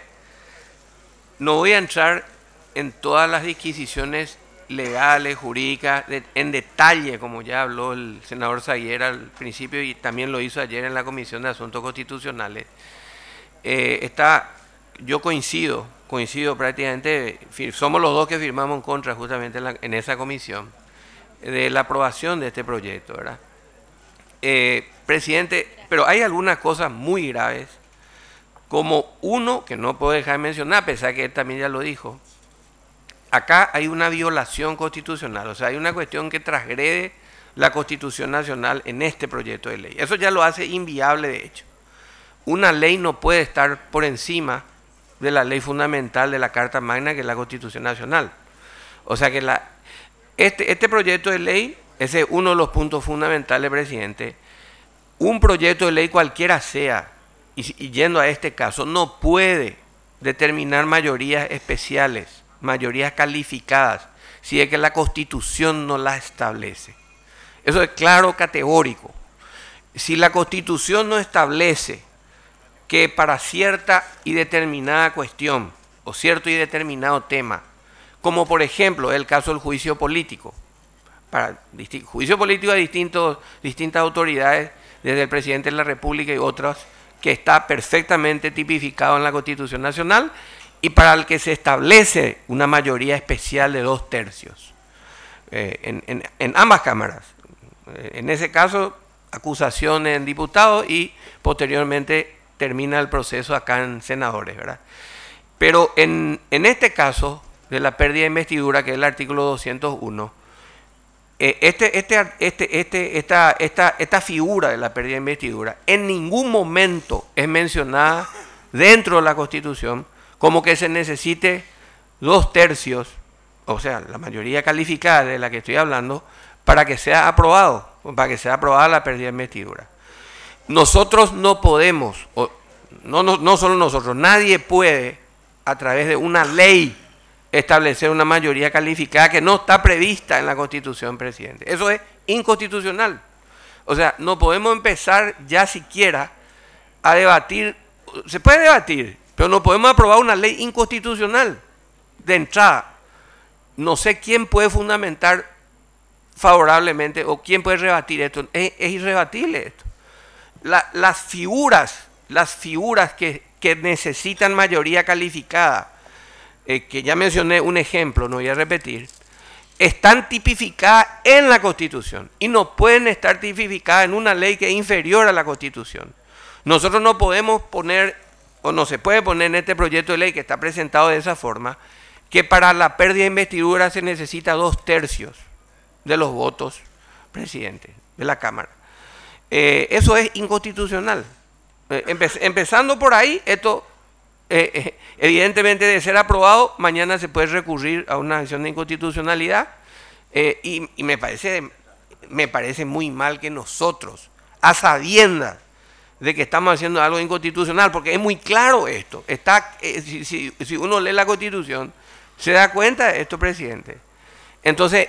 Speaker 8: no voy a entrar en todas las disquisiciones legales, jurídicas, de, en detalle, como ya habló el senador Zaguer al principio y también lo hizo ayer en la Comisión de Asuntos Constitucionales. Eh, está, yo coincido, coincido prácticamente, somos los dos que firmamos en contra justamente en, la, en esa comisión de la aprobación de este proyecto, ¿verdad? Eh, presidente, pero hay algunas cosas muy graves, como uno, que no puedo dejar de mencionar, a pesar que él también ya lo dijo. Acá hay una violación constitucional, o sea, hay una cuestión que transgrede la Constitución Nacional en este proyecto de ley. Eso ya lo hace inviable, de hecho. Una ley no puede estar por encima de la ley fundamental de la Carta Magna, que es la Constitución Nacional. O sea que la, este, este proyecto de ley, ese es uno de los puntos fundamentales, presidente. Un proyecto de ley cualquiera sea, y, y yendo a este caso, no puede determinar mayorías especiales, mayorías calificadas, si es que la Constitución no las establece. Eso es claro, categórico. Si la Constitución no establece que para cierta y determinada cuestión o cierto y determinado tema, como por ejemplo el caso del juicio político, para juicio político de distintos, distintas autoridades, desde el presidente de la República y otras que está perfectamente tipificado en la Constitución Nacional y para el que se establece una mayoría especial de dos tercios eh, en, en, en ambas cámaras. En ese caso, acusación en diputados y posteriormente termina el proceso acá en senadores, ¿verdad? Pero en, en este caso de la pérdida de investidura, que es el artículo doscientos uno, eh, este, este, este, este, esta, esta, esta figura de la pérdida de investidura en ningún momento es mencionada dentro de la Constitución como que se necesite dos tercios, o sea, la mayoría calificada de la que estoy hablando, para que sea aprobado, para que sea aprobada la pérdida de investidura. Nosotros no podemos, no, no, no solo nosotros, nadie puede a través de una ley establecer una mayoría calificada que no está prevista en la Constitución, presidente. Eso es inconstitucional. O sea, no podemos empezar ya siquiera a debatir, se puede debatir, pero no podemos aprobar una ley inconstitucional de entrada. No sé quién puede fundamentar favorablemente o quién puede rebatir esto. Es, es irrebatible esto. La, las figuras, las figuras que, que necesitan mayoría calificada, eh, que ya mencioné un ejemplo, no voy a repetir, están tipificadas en la Constitución y no pueden estar tipificadas en una ley que es inferior a la Constitución. Nosotros no podemos poner, o no se puede poner en este proyecto de ley que está presentado de esa forma, que para la pérdida de investidura se necesita dos tercios de los votos, presidente, de la Cámara. Eh, eso es inconstitucional. Eh, empe empezando por ahí, esto eh, eh, evidentemente de ser aprobado, mañana se puede recurrir a una acción de inconstitucionalidad eh, y, y me parece, me parece muy mal que nosotros, a sabiendas de que estamos haciendo algo inconstitucional, porque es muy claro esto, está, eh, si, si, si uno lee la Constitución, se da cuenta de esto, presidente. Entonces,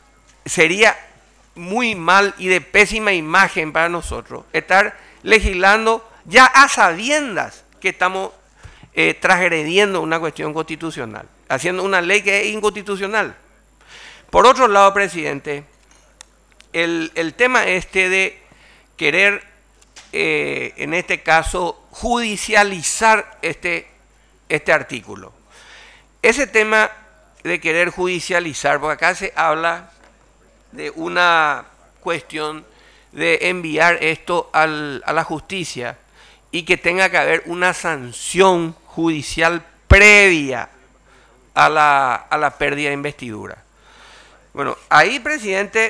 Speaker 8: sería muy mal y de pésima imagen para nosotros estar legislando ya a sabiendas que estamos eh, transgrediendo una cuestión constitucional, haciendo una ley que es inconstitucional. Por otro lado, presidente, el, el tema este de querer, eh, en este caso, judicializar este, este artículo. Ese tema de querer judicializar, porque acá se habla de una cuestión de enviar esto al, a la justicia y que tenga que haber una sanción judicial previa a la, a la pérdida de investidura. Bueno, ahí, presidente,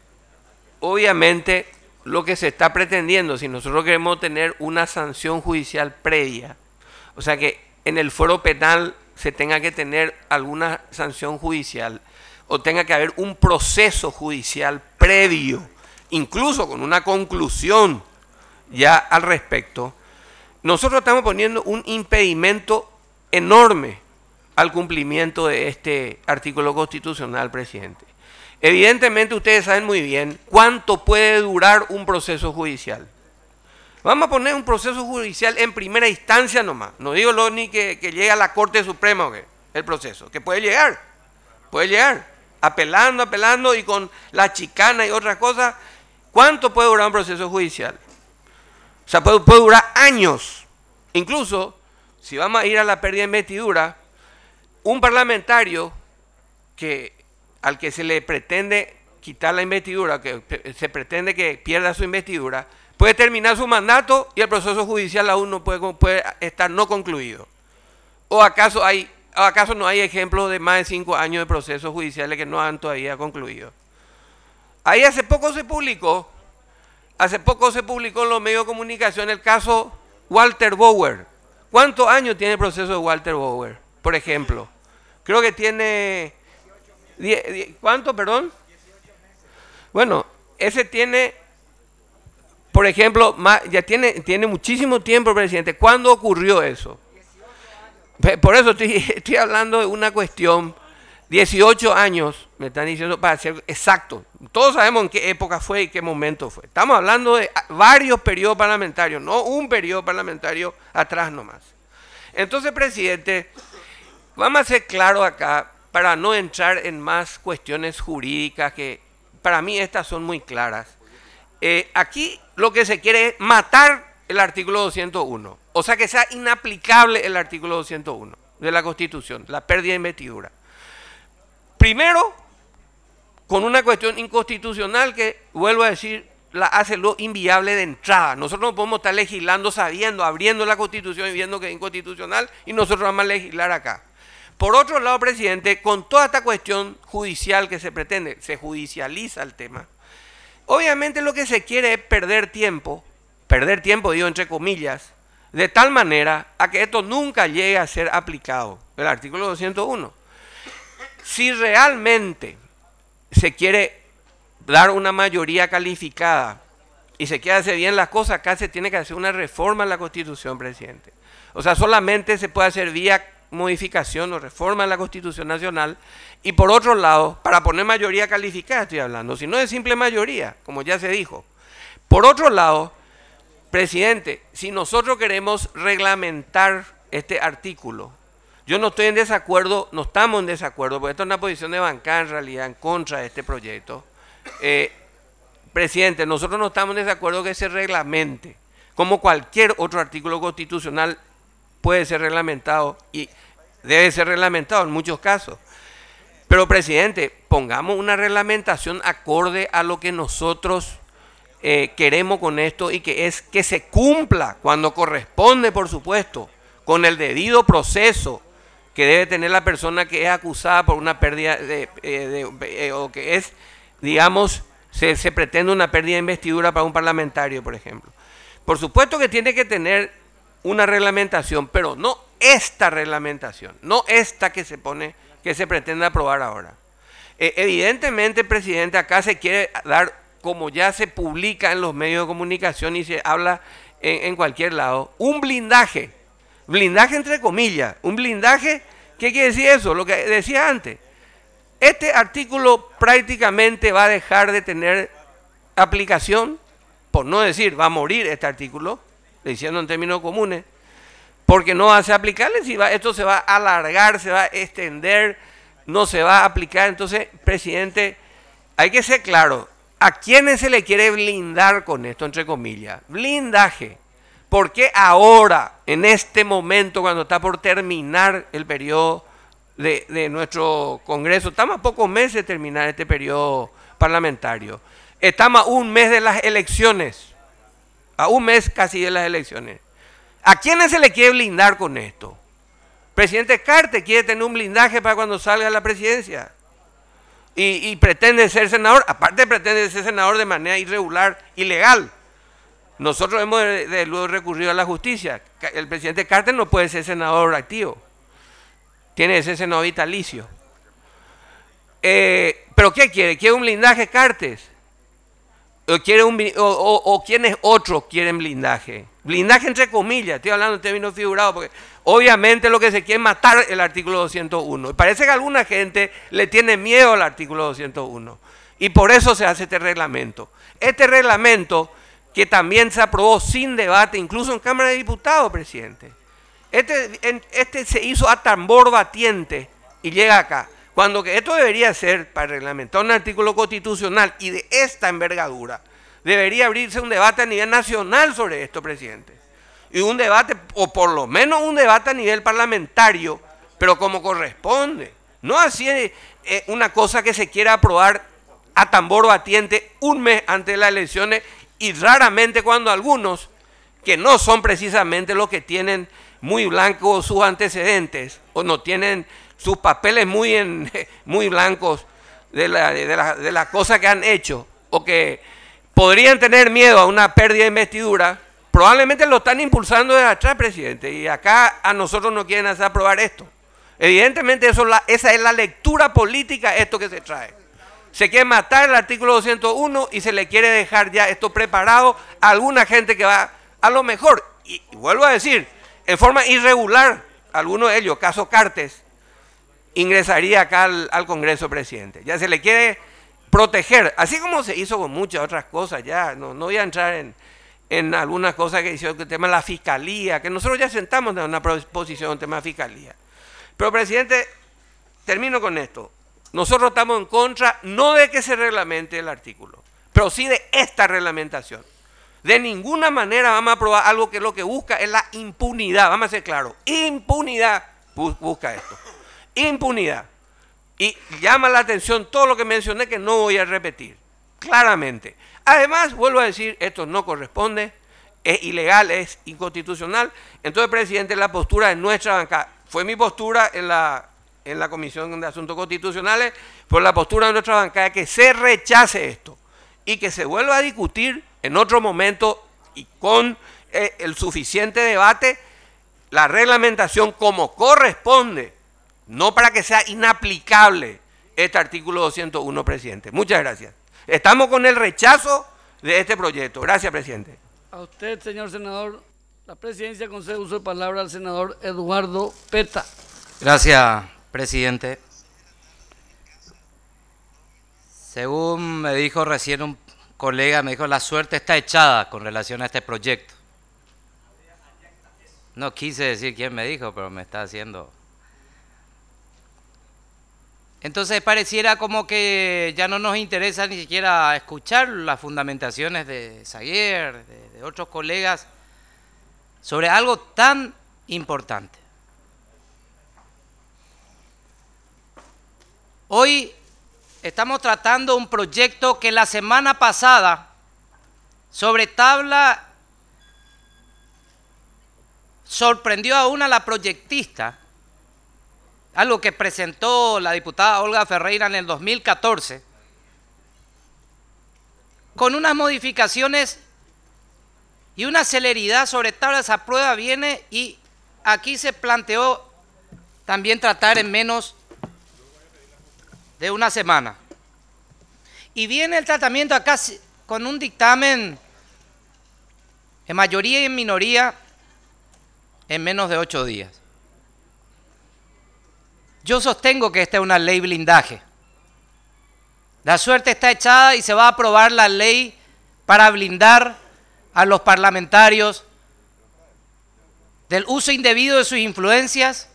Speaker 8: obviamente lo que se está pretendiendo, si nosotros queremos tener una sanción judicial previa, o sea que en el fuero penal se tenga que tener alguna sanción judicial, o tenga que haber un proceso judicial previo, incluso con una conclusión ya al respecto, nosotros estamos poniendo un impedimento enorme al cumplimiento de este artículo constitucional, presidente. Evidentemente ustedes saben muy bien cuánto puede durar un proceso judicial. Vamos a poner un proceso judicial en primera instancia nomás, no digo lo ni que, que llegue a la Corte Suprema, ¿okay? El proceso, que puede llegar, puede llegar. Apelando, apelando y con la chicana y otras cosas, ¿cuánto puede durar un proceso judicial? O sea, puede, puede durar años. Incluso, si vamos a ir a la pérdida de investidura, un parlamentario que, al que se le pretende quitar la investidura, que se pretende que pierda su investidura, puede terminar su mandato y el proceso judicial aún no puede, puede estar no concluido. ¿O acaso hay... ¿Acaso no hay ejemplos de más de cinco años de procesos judiciales que no han todavía concluido? Ahí hace poco se publicó, hace poco se publicó en los medios de comunicación el caso Walter Bauer. ¿Cuántos años tiene el proceso de Walter Bauer, por ejemplo? Creo que tiene... ¿Cuánto, perdón? Bueno, ese tiene, por ejemplo, ya tiene, tiene muchísimo tiempo, presidente. ¿Cuándo ocurrió eso? Por eso estoy, estoy hablando de una cuestión, dieciocho años, me están diciendo para ser exacto. Todos sabemos en qué época fue y qué momento fue. Estamos hablando de varios periodos parlamentarios, no un periodo parlamentario atrás nomás. Entonces, presidente, vamos a ser claros acá para no entrar en más cuestiones jurídicas que para mí estas son muy claras. Eh, aquí lo que se quiere es matar el artículo doscientos uno. O sea, que sea inaplicable el artículo doscientos uno de la Constitución, la pérdida de investidura. Primero, con una cuestión inconstitucional que, vuelvo a decir, la hace lo inviable de entrada. Nosotros no podemos estar legislando sabiendo, abriendo la Constitución y viendo que es inconstitucional y nosotros vamos a legislar acá. Por otro lado, presidente, con toda esta cuestión judicial que se pretende, se judicializa el tema, obviamente lo que se quiere es perder tiempo, perder tiempo digo entre comillas, de tal manera a que esto nunca llegue a ser aplicado, el artículo doscientos uno. Si realmente se quiere dar una mayoría calificada y se quiere hacer bien las cosas, acá se tiene que hacer una reforma en la Constitución, presidente. O sea, solamente se puede hacer vía modificación o reforma en la Constitución Nacional, y por otro lado, para poner mayoría calificada estoy hablando, si no es simple mayoría, como ya se dijo. Por otro lado, presidente, si nosotros queremos reglamentar este artículo, yo no estoy en desacuerdo, no estamos en desacuerdo, porque esta es una posición de bancada en realidad en contra de este proyecto. Eh, presidente, nosotros no estamos en desacuerdo que se reglamente, como cualquier otro artículo constitucional puede ser reglamentado y debe ser reglamentado en muchos casos. Pero, presidente, pongamos una reglamentación acorde a lo que nosotros eh, queremos con esto, y que es que se cumpla cuando corresponde, por supuesto, con el debido proceso que debe tener la persona que es acusada por una pérdida de, de, de, eh, o que es, digamos, se, se pretende una pérdida de investidura para un parlamentario, por ejemplo. Por supuesto que tiene que tener una reglamentación, pero no esta reglamentación, no esta que se pone, que se pretende aprobar ahora. Eh, evidentemente, presidente, acá se quiere dar, como ya se publica en los medios de comunicación y se habla en, en cualquier lado, un blindaje, blindaje entre comillas, un blindaje, ¿qué quiere decir eso? Lo que decía antes, este artículo prácticamente va a dejar de tener aplicación, por no decir, va a morir este artículo, diciendo en términos comunes, porque no va a ser aplicable, si va, esto se va a alargar, se va a extender, no se va a aplicar. Entonces, presidente, hay que ser claro, ¿a quiénes se le quiere blindar con esto, entre comillas? Blindaje. ¿Por qué ahora, en este momento, cuando está por terminar el periodo de, de nuestro Congreso, estamos a pocos meses de terminar este periodo parlamentario, estamos a un mes de las elecciones, a un mes casi de las elecciones? ¿A quiénes se le quiere blindar con esto? Presidente Cartes quiere tener un blindaje para cuando salga a la presidencia y, y pretende ser senador, aparte pretende ser senador de manera irregular, ilegal. Nosotros hemos de, de luego recurrido a la justicia. El presidente Cartes no puede ser senador activo, tiene que ser senador vitalicio. Eh, ¿Pero qué quiere? ¿Quiere un blindaje Cartes? ¿O, quiere un, o, o, o quiénes otros quieren blindaje? Blindaje entre comillas, estoy hablando en términos figurados, porque obviamente lo que se quiere es matar el artículo doscientos uno. Y parece que alguna gente le tiene miedo al artículo doscientos uno. Y por eso se hace este reglamento. Este reglamento que también se aprobó sin debate, incluso en Cámara de Diputados, presidente. Este, este se hizo a tambor batiente y llega acá. Cuando que esto debería ser, para reglamentar un artículo constitucional y de esta envergadura, debería abrirse un debate a nivel nacional sobre esto, presidente. Y un debate, o por lo menos un debate a nivel parlamentario, pero como corresponde. No así eh, una cosa que se quiera aprobar a tambor batiente un mes antes de las elecciones, y raramente cuando algunos, que no son precisamente los que tienen muy blancos sus antecedentes, o no tienen sus papeles muy, en, muy blancos de la, de, la, de la cosa que han hecho, o que podrían tener miedo a una pérdida de investidura, probablemente lo están impulsando desde atrás, presidente, y acá a nosotros no quieren hacer aprobar esto. Evidentemente eso, la, esa es la lectura política, esto que se trae. Se quiere matar el artículo doscientos uno y se le quiere dejar ya esto preparado a alguna gente que va, a lo mejor, y, y vuelvo a decir, en forma irregular, alguno de ellos, caso Cartes, ingresaría acá al, al Congreso, presidente. Ya se le quiere proteger, así como se hizo con muchas otras cosas, ya no, no voy a entrar en, en algunas cosas que hicieron, el tema de la fiscalía, que nosotros ya sentamos en una posición en tema de fiscalía. Pero, presidente, termino con esto. Nosotros estamos en contra, no de que se reglamente el artículo, pero sí de esta reglamentación, De ninguna manera vamos a aprobar algo que lo que busca es la impunidad. Vamos a ser claros. Impunidad busca esto. Impunidad. Y llama la atención todo lo que mencioné que no voy a repetir. Claramente. Además, vuelvo a decir, esto no corresponde, es ilegal, es inconstitucional. Entonces, presidente, la postura de nuestra bancada, fue mi postura en la, en la Comisión de Asuntos Constitucionales, fue la postura de nuestra bancada que se rechace esto y que se vuelva a discutir en otro momento y con eh, el suficiente debate la reglamentación como corresponde, no para que sea inaplicable este artículo doscientos uno, presidente. Muchas gracias. Estamos con el rechazo de este proyecto. Gracias, presidente.
Speaker 2: A usted, señor senador, la presidencia concede uso de palabra al senador Eduardo Peta.
Speaker 9: Gracias, presidente. Según me dijo recién un colega, me dijo, la suerte está echada con relación a este proyecto. No quise decir quién me dijo, pero me está haciendo... Entonces pareciera como que ya no nos interesa ni siquiera escuchar las fundamentaciones de Saguier, de, de otros colegas, sobre algo tan importante. Hoy estamos tratando un proyecto que la semana pasada, sobre tabla, sorprendió aún a la proyectista, algo que presentó la diputada Olga Ferreira en el dos mil catorce, con unas modificaciones y una celeridad sobre tabla. Esa prueba viene y aquí se planteó también tratar en menos de una semana. Y viene el tratamiento acá con un dictamen en mayoría y en minoría en menos de ocho días. Yo sostengo que esta es una ley blindaje. La suerte está echada y se va a aprobar la ley para blindar a los parlamentarios del uso indebido de sus influencias,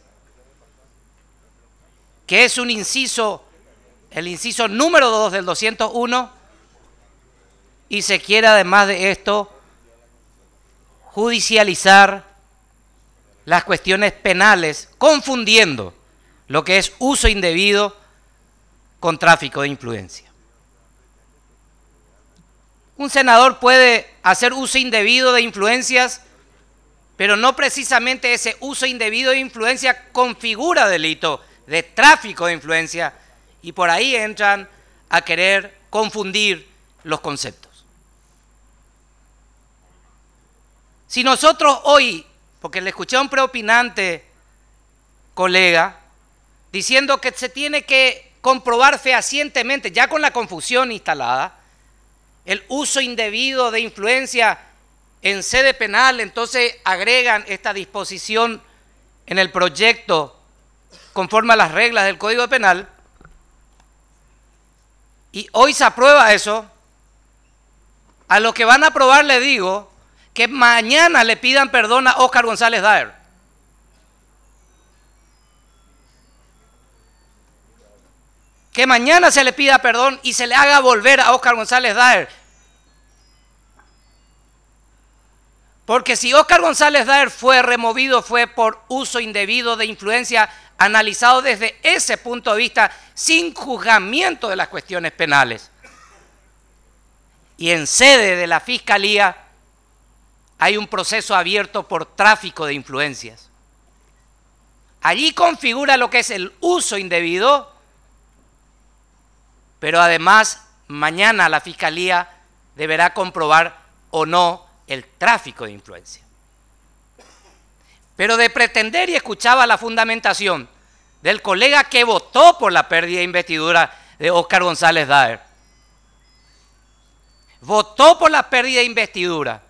Speaker 9: que es un inciso, el inciso número dos del doscientos uno, y se quiere además de esto judicializar las cuestiones penales, confundiendo lo que es uso indebido con tráfico de influencia. Un senador puede hacer uso indebido de influencias, pero no precisamente ese uso indebido de influencia configura delito de tráfico de influencia, y por ahí entran a querer confundir los conceptos. Si nosotros hoy, porque le escuché a un preopinante colega, diciendo que se tiene que comprobar fehacientemente, ya con la confusión instalada, el uso indebido de influencia en sede penal, entonces agregan esta disposición en el proyecto conforme a las reglas del Código Penal, y hoy se aprueba eso. A los que van a aprobar le digo que mañana le pidan perdón a Óscar González Daer. Que mañana se le pida perdón y se le haga volver a Óscar González Daer. Porque si Óscar González Daer fue removido, fue por uso indebido de influencia, analizado desde ese punto de vista, sin juzgamiento de las cuestiones penales. Y en sede de la Fiscalía hay un proceso abierto por tráfico de influencias. Allí configura lo que es el uso indebido, pero además mañana la Fiscalía deberá comprobar o no el tráfico de influencia. Pero de pretender, y escuchaba la fundamentación del colega que votó por la pérdida de investidura de Óscar González Daer, votó por la pérdida de investidura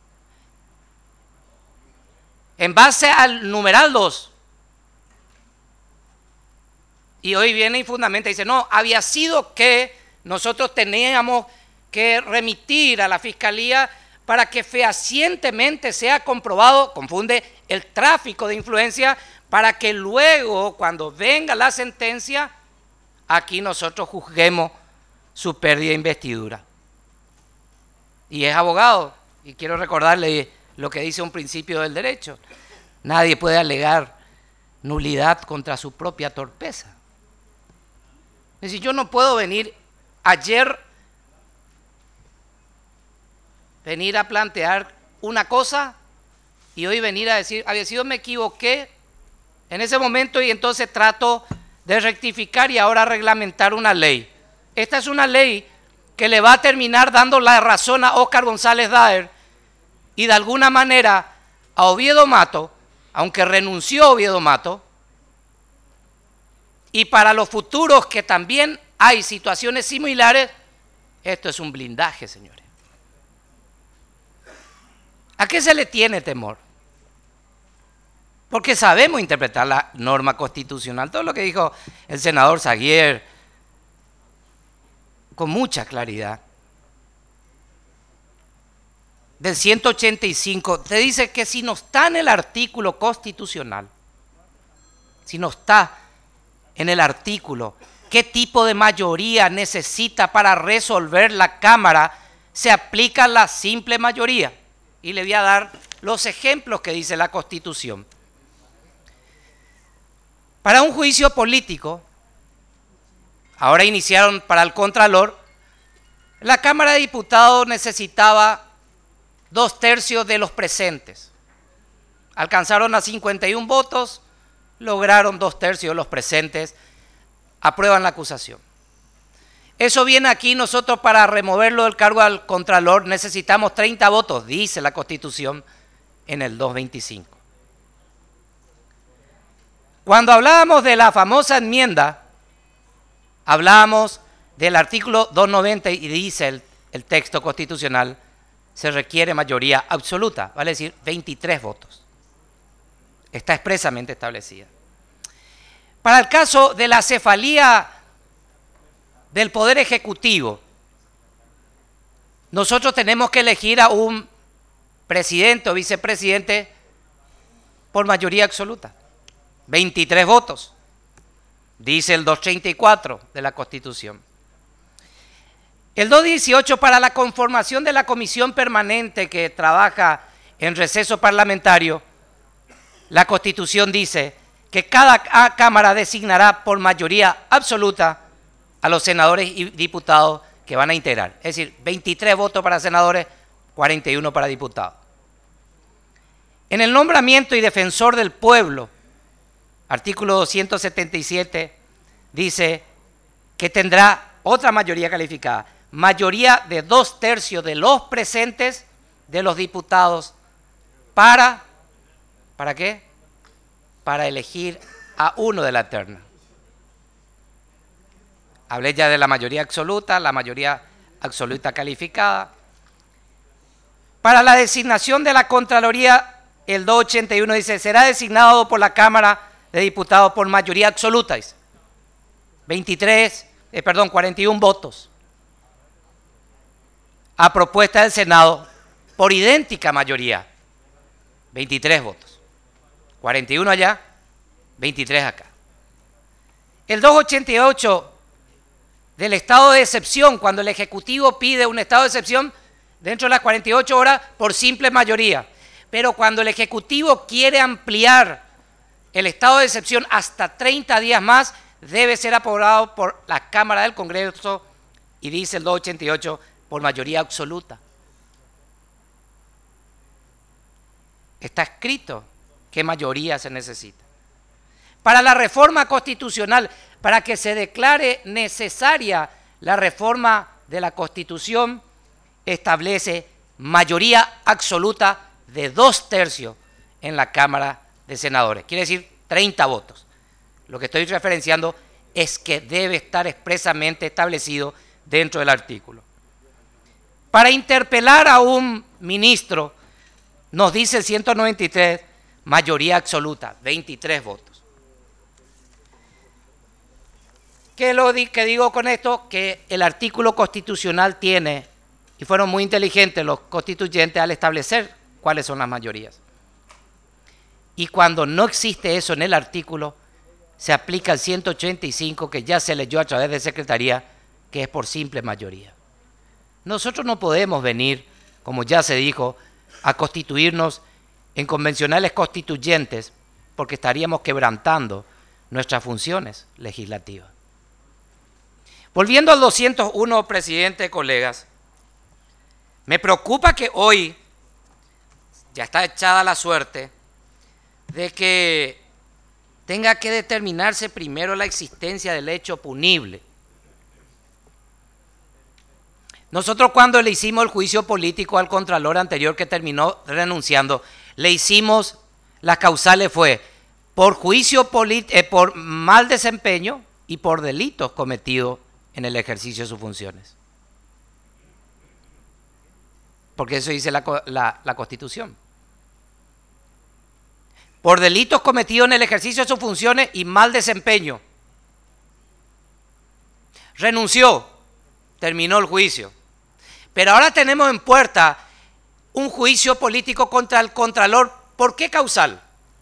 Speaker 9: en base al numeral dos, y hoy viene y fundamenta y dice, no, había sido que nosotros teníamos que remitir a la Fiscalía para que fehacientemente sea comprobado, confunde, el tráfico de influencia, para que luego, cuando venga la sentencia, aquí nosotros juzguemos su pérdida de investidura. Y es abogado, Y quiero recordarle lo que dice un principio del derecho. Nadie puede alegar nulidad contra su propia torpeza. Es decir, yo no puedo venir ayer, venir a plantear una cosa y hoy venir a decir, había sido me equivoqué en ese momento y entonces trato de rectificar y ahora reglamentar una ley. Esta es una ley que le va a terminar dando la razón a Óscar González Daer y de alguna manera a Oviedo Mato, aunque renunció Oviedo Mato, y para los futuros que también hay situaciones similares, esto es un blindaje, señores. ¿A qué se le tiene temor? Porque sabemos interpretar la norma constitucional, todo lo que dijo el senador Zaguier, con mucha claridad. Del ciento ochenta y cinco, te dice que si no está en el artículo constitucional, si no está en el artículo, qué tipo de mayoría necesita para resolver la Cámara, se aplica la simple mayoría. Y le voy a dar los ejemplos que dice la Constitución. Para un juicio político, ahora iniciaron para el Contralor, la Cámara de Diputados necesitaba dos tercios de los presentes. Alcanzaron a cincuenta y un votos, lograron dos tercios de los presentes, aprueban la acusación. Eso viene aquí, nosotros para removerlo del cargo al Contralor necesitamos treinta votos, dice la Constitución en el doscientos veinticinco. Cuando hablábamos de la famosa enmienda, hablábamos del artículo doscientos noventa y dice el, el texto constitucional, se requiere mayoría absoluta, vale decir veintitrés votos. Está expresamente establecida. Para el caso de la cefalía del Poder Ejecutivo, nosotros tenemos que elegir a un presidente o vicepresidente por mayoría absoluta. veintitrés votos, dice el doscientos treinta y cuatro de la Constitución. El doscientos dieciocho para la conformación de la comisión permanente que trabaja en receso parlamentario, la Constitución dice que cada Cámara designará por mayoría absoluta a los senadores y diputados que van a integrar. Es decir, veintitrés votos para senadores, cuarenta y uno para diputados. En el nombramiento y defensor del pueblo, artículo doscientos setenta y siete, dice que tendrá otra mayoría calificada, mayoría de dos tercios de los presentes de los diputados para, ¿para qué? Para elegir a uno de la terna. Hablé ya de la mayoría absoluta, la mayoría absoluta calificada. Para la designación de la Contraloría, el doscientos ochenta y uno dice, será designado por la Cámara de Diputados por mayoría absoluta, dice. veintitrés, eh, perdón, cuarenta y uno votos. A propuesta del Senado, por idéntica mayoría, veintitrés votos. cuarenta y uno allá, veintitrés acá. El doscientos ochenta y ocho del estado de excepción, cuando el Ejecutivo pide un estado de excepción dentro de las cuarenta y ocho horas por simple mayoría. Pero cuando el Ejecutivo quiere ampliar el estado de excepción hasta treinta días más, debe ser aprobado por la Cámara del Congreso, y dice el doscientos ochenta y ocho, por mayoría absoluta. Está escrito qué mayoría se necesita. Para la reforma constitucional, para que se declare necesaria la reforma de la Constitución, establece mayoría absoluta de dos tercios en la Cámara de Senadores. Quiere decir treinta votos. Lo que estoy referenciando es que debe estar expresamente establecido dentro del artículo. Para interpelar a un ministro, nos dice el ciento noventa y tres, mayoría absoluta, veintitrés votos. ¿Qué lo di, qué digo con esto? Que el artículo constitucional tiene, y fueron muy inteligentes los constituyentes al establecer cuáles son las mayorías. Y cuando no existe eso en el artículo, se aplica el ciento ochenta y cinco, que ya se leyó a través de Secretaría, que es por simple mayoría. Nosotros no podemos venir como ya se dijo, a constituirnos en convencionales constituyentes, porque estaríamos quebrantando nuestras funciones legislativas. Volviendo al doscientos uno, presidente, colegas, me preocupa que hoy ya está echada la suerte de que tenga que determinarse primero la existencia del hecho punible. Nosotros cuando le hicimos el juicio político al contralor anterior que terminó renunciando, le hicimos, las causales fue por juicio político, eh, por mal desempeño y por delitos cometidos en el ejercicio de sus funciones. Porque eso dice la, la, la Constitución. Por delitos cometidos en el ejercicio de sus funciones y mal desempeño. Renunció, terminó el juicio. Pero ahora tenemos en puerta un juicio político contra el Contralor. ¿Por qué causal?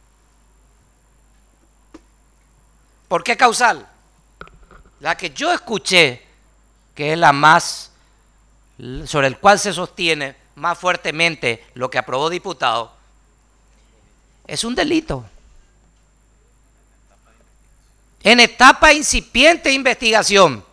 Speaker 9: ¿Por qué causal? La que yo escuché, que es la más, sobre el cual se sostiene más fuertemente lo que aprobó diputado, es un delito. En etapa incipiente de investigación.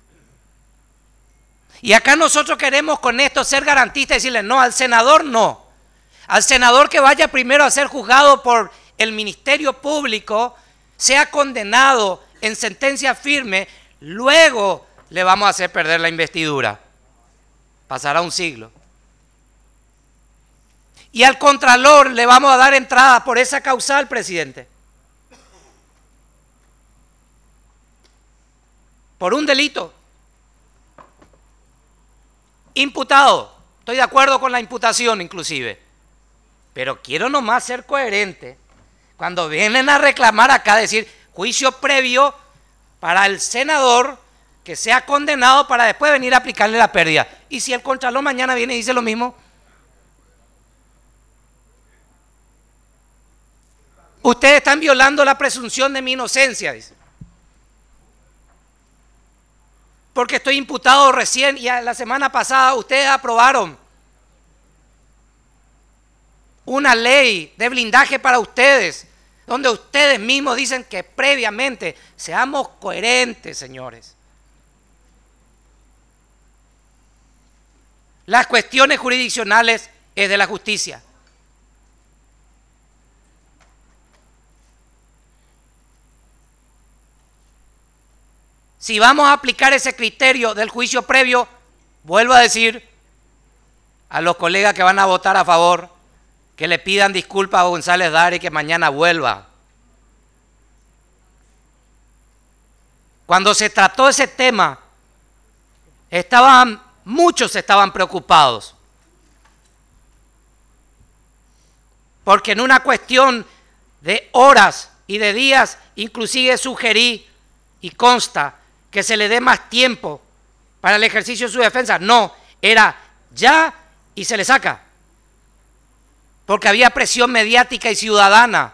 Speaker 9: Y acá nosotros queremos con esto ser garantistas y decirle no, al senador no. Al senador que vaya primero a ser juzgado por el Ministerio Público, sea condenado en sentencia firme, luego le vamos a hacer perder la investidura. Pasará un siglo. Y al Contralor le vamos a dar entrada por esa causal, presidente. Por un delito. Imputado. Estoy de acuerdo con la imputación inclusive. Pero quiero nomás ser coherente. Cuando vienen a reclamar acá, decir juicio previo para el senador que sea condenado para después venir a aplicarle la pérdida. Y si el Contralor mañana viene y dice lo mismo, ustedes están violando la presunción de mi inocencia, dice. Porque estoy imputado recién y la semana pasada ustedes aprobaron una ley de blindaje para ustedes, donde ustedes mismos dicen que previamente seamos coherentes, señores. Las cuestiones jurisdiccionales es de la justicia. Si vamos a aplicar ese criterio del juicio previo, vuelvo a decir a los colegas que van a votar a favor, que le pidan disculpas a González Dare y que mañana vuelva. Cuando se trató ese tema, estaban, muchos estaban preocupados. Porque en una cuestión de horas y de días, inclusive sugerí y consta que se le dé más tiempo para el ejercicio de su defensa. No, era ya y se le saca. Porque había presión mediática y ciudadana.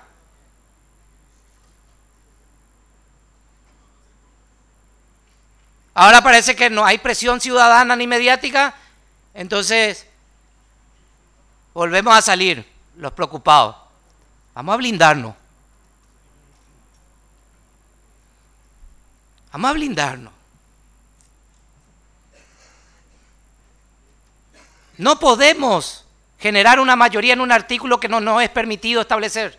Speaker 9: Ahora parece que no hay presión ciudadana ni mediática, entonces volvemos a salir los preocupados. Vamos a blindarnos. Vamos a blindarnos. No podemos generar una mayoría en un artículo que no nos es permitido establecer.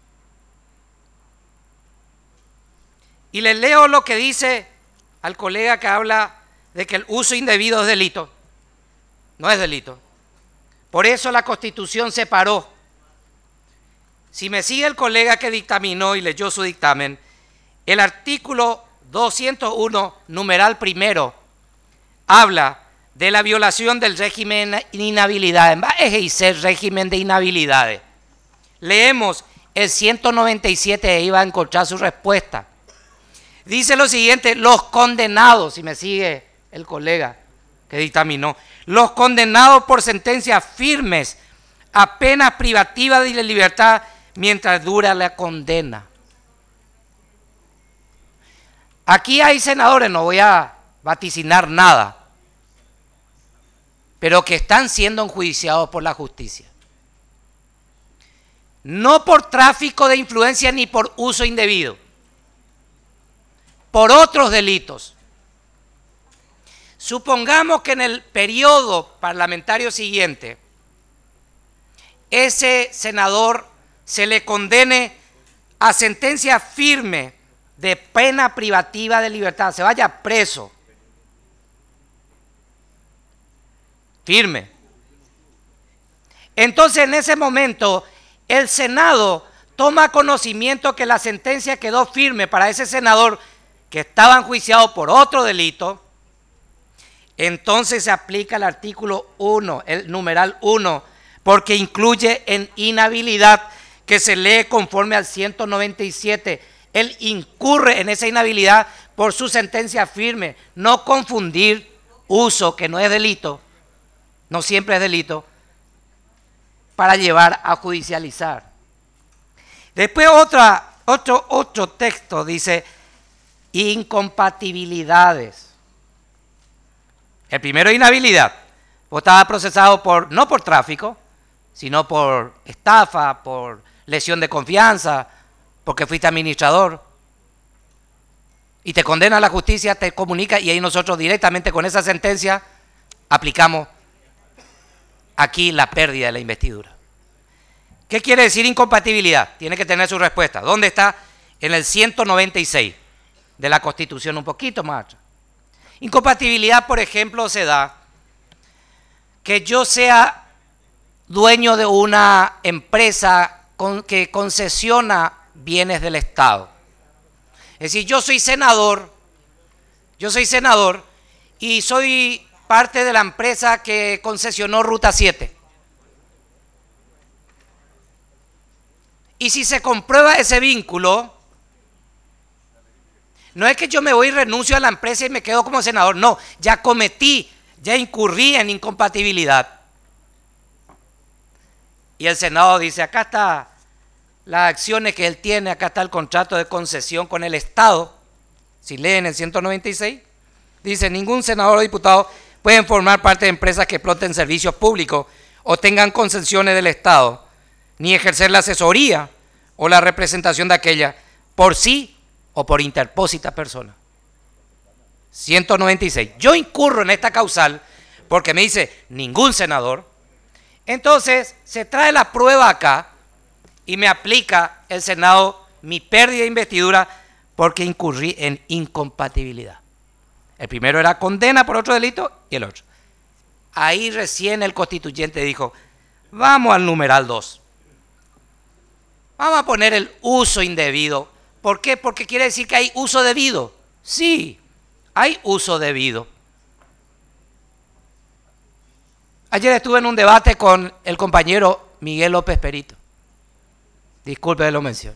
Speaker 9: Y les leo lo que dice al colega que habla de que el uso indebido es delito. No es delito. Por eso la Constitución separó. Si me sigue el colega que dictaminó y leyó su dictamen, el artículo doscientos uno, numeral primero, habla de la violación del régimen de inhabilidades. Es ese régimen de inhabilidades. Leemos el ciento noventa y siete e iba a encontrar su respuesta. Dice lo siguiente: los condenados, si me sigue el colega que dictaminó, los condenados por sentencias firmes a penas privativas de la libertad mientras dura la condena. Aquí hay senadores, no voy a vaticinar nada, pero que están siendo enjuiciados por la justicia. No por tráfico de influencia ni por uso indebido, por otros delitos. Supongamos que en el periodo parlamentario siguiente, ese senador se le condene a sentencia firme de pena privativa de libertad, se vaya preso. Firme. Entonces, en ese momento, el Senado toma conocimiento que la sentencia quedó firme para ese senador que estaba enjuiciado por otro delito. Entonces se aplica el artículo uno, el numeral uno, porque incluye en inhabilidad que se lee conforme al ciento noventa y siete. Él incurre en esa inhabilidad por su sentencia firme. No confundir uso, que no es delito, no siempre es delito, para llevar a judicializar. Después otra, otro, otro texto dice incompatibilidades. El primero, inhabilidad. Vos estabas procesado por, no por tráfico, sino por estafa, por lesión de confianza, porque fuiste administrador. Y te condena la justicia, te comunica, y ahí nosotros directamente con esa sentencia aplicamos aquí la pérdida de la investidura. ¿Qué quiere decir incompatibilidad? Tiene que tener su respuesta. ¿Dónde está? En el ciento noventa y seis de la Constitución, un poquito más atrás. Incompatibilidad, por ejemplo, se da que yo sea dueño de una empresa con, que concesiona bienes del Estado. Es decir, yo soy senador, yo soy senador y soy parte de la empresa que concesionó Ruta siete. Y si se comprueba ese vínculo, no es que yo me voy y renuncio a la empresa y me quedo como senador, no, ya cometí, ya incurrí en incompatibilidad. Y el Senado dice, acá está las acciones que él tiene, acá está el contrato de concesión con el Estado. Si leen el ciento noventa y seis, dice, ningún senador o diputado pueden formar parte de empresas que exploten servicios públicos o tengan concesiones del Estado, ni ejercer la asesoría o la representación de aquella por sí o por interpósita persona. ciento noventa y seis. Yo incurro en esta causal porque me dice ningún senador. Entonces se trae la prueba acá y me aplica el Senado mi pérdida de investidura porque incurrí en incompatibilidad. El primero era condena por otro delito y el otro. Ahí recién el constituyente dijo, vamos al numeral dos. Vamos a poner el uso indebido. ¿Por qué? Porque quiere decir que hay uso debido. Sí, hay uso debido. Ayer estuve en un debate con el compañero Miguel López Perito. Disculpe que lo mencione.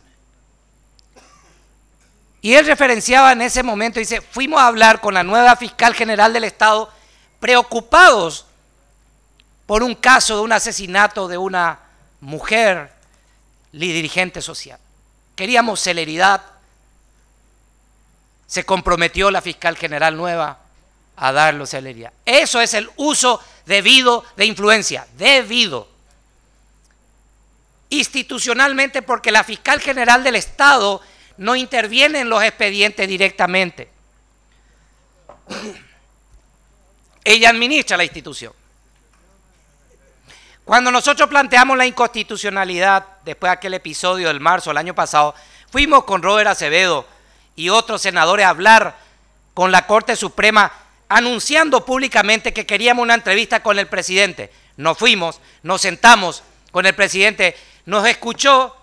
Speaker 9: Y él referenciaba en ese momento, dice, fuimos a hablar con la nueva fiscal general del Estado preocupados por un caso de un asesinato de una mujer dirigente social. Queríamos celeridad. Se comprometió la fiscal general nueva a darle celeridad. Eso es el uso debido de influencia, debido. Institucionalmente, porque la fiscal general del Estado no interviene en los expedientes directamente. Ella administra la institución. Cuando nosotros planteamos la inconstitucionalidad, después de aquel episodio del marzo del año pasado, fuimos con Robert Acevedo y otros senadores a hablar con la Corte Suprema, anunciando públicamente que queríamos una entrevista con el presidente. Nos fuimos, nos sentamos con el presidente, nos escuchó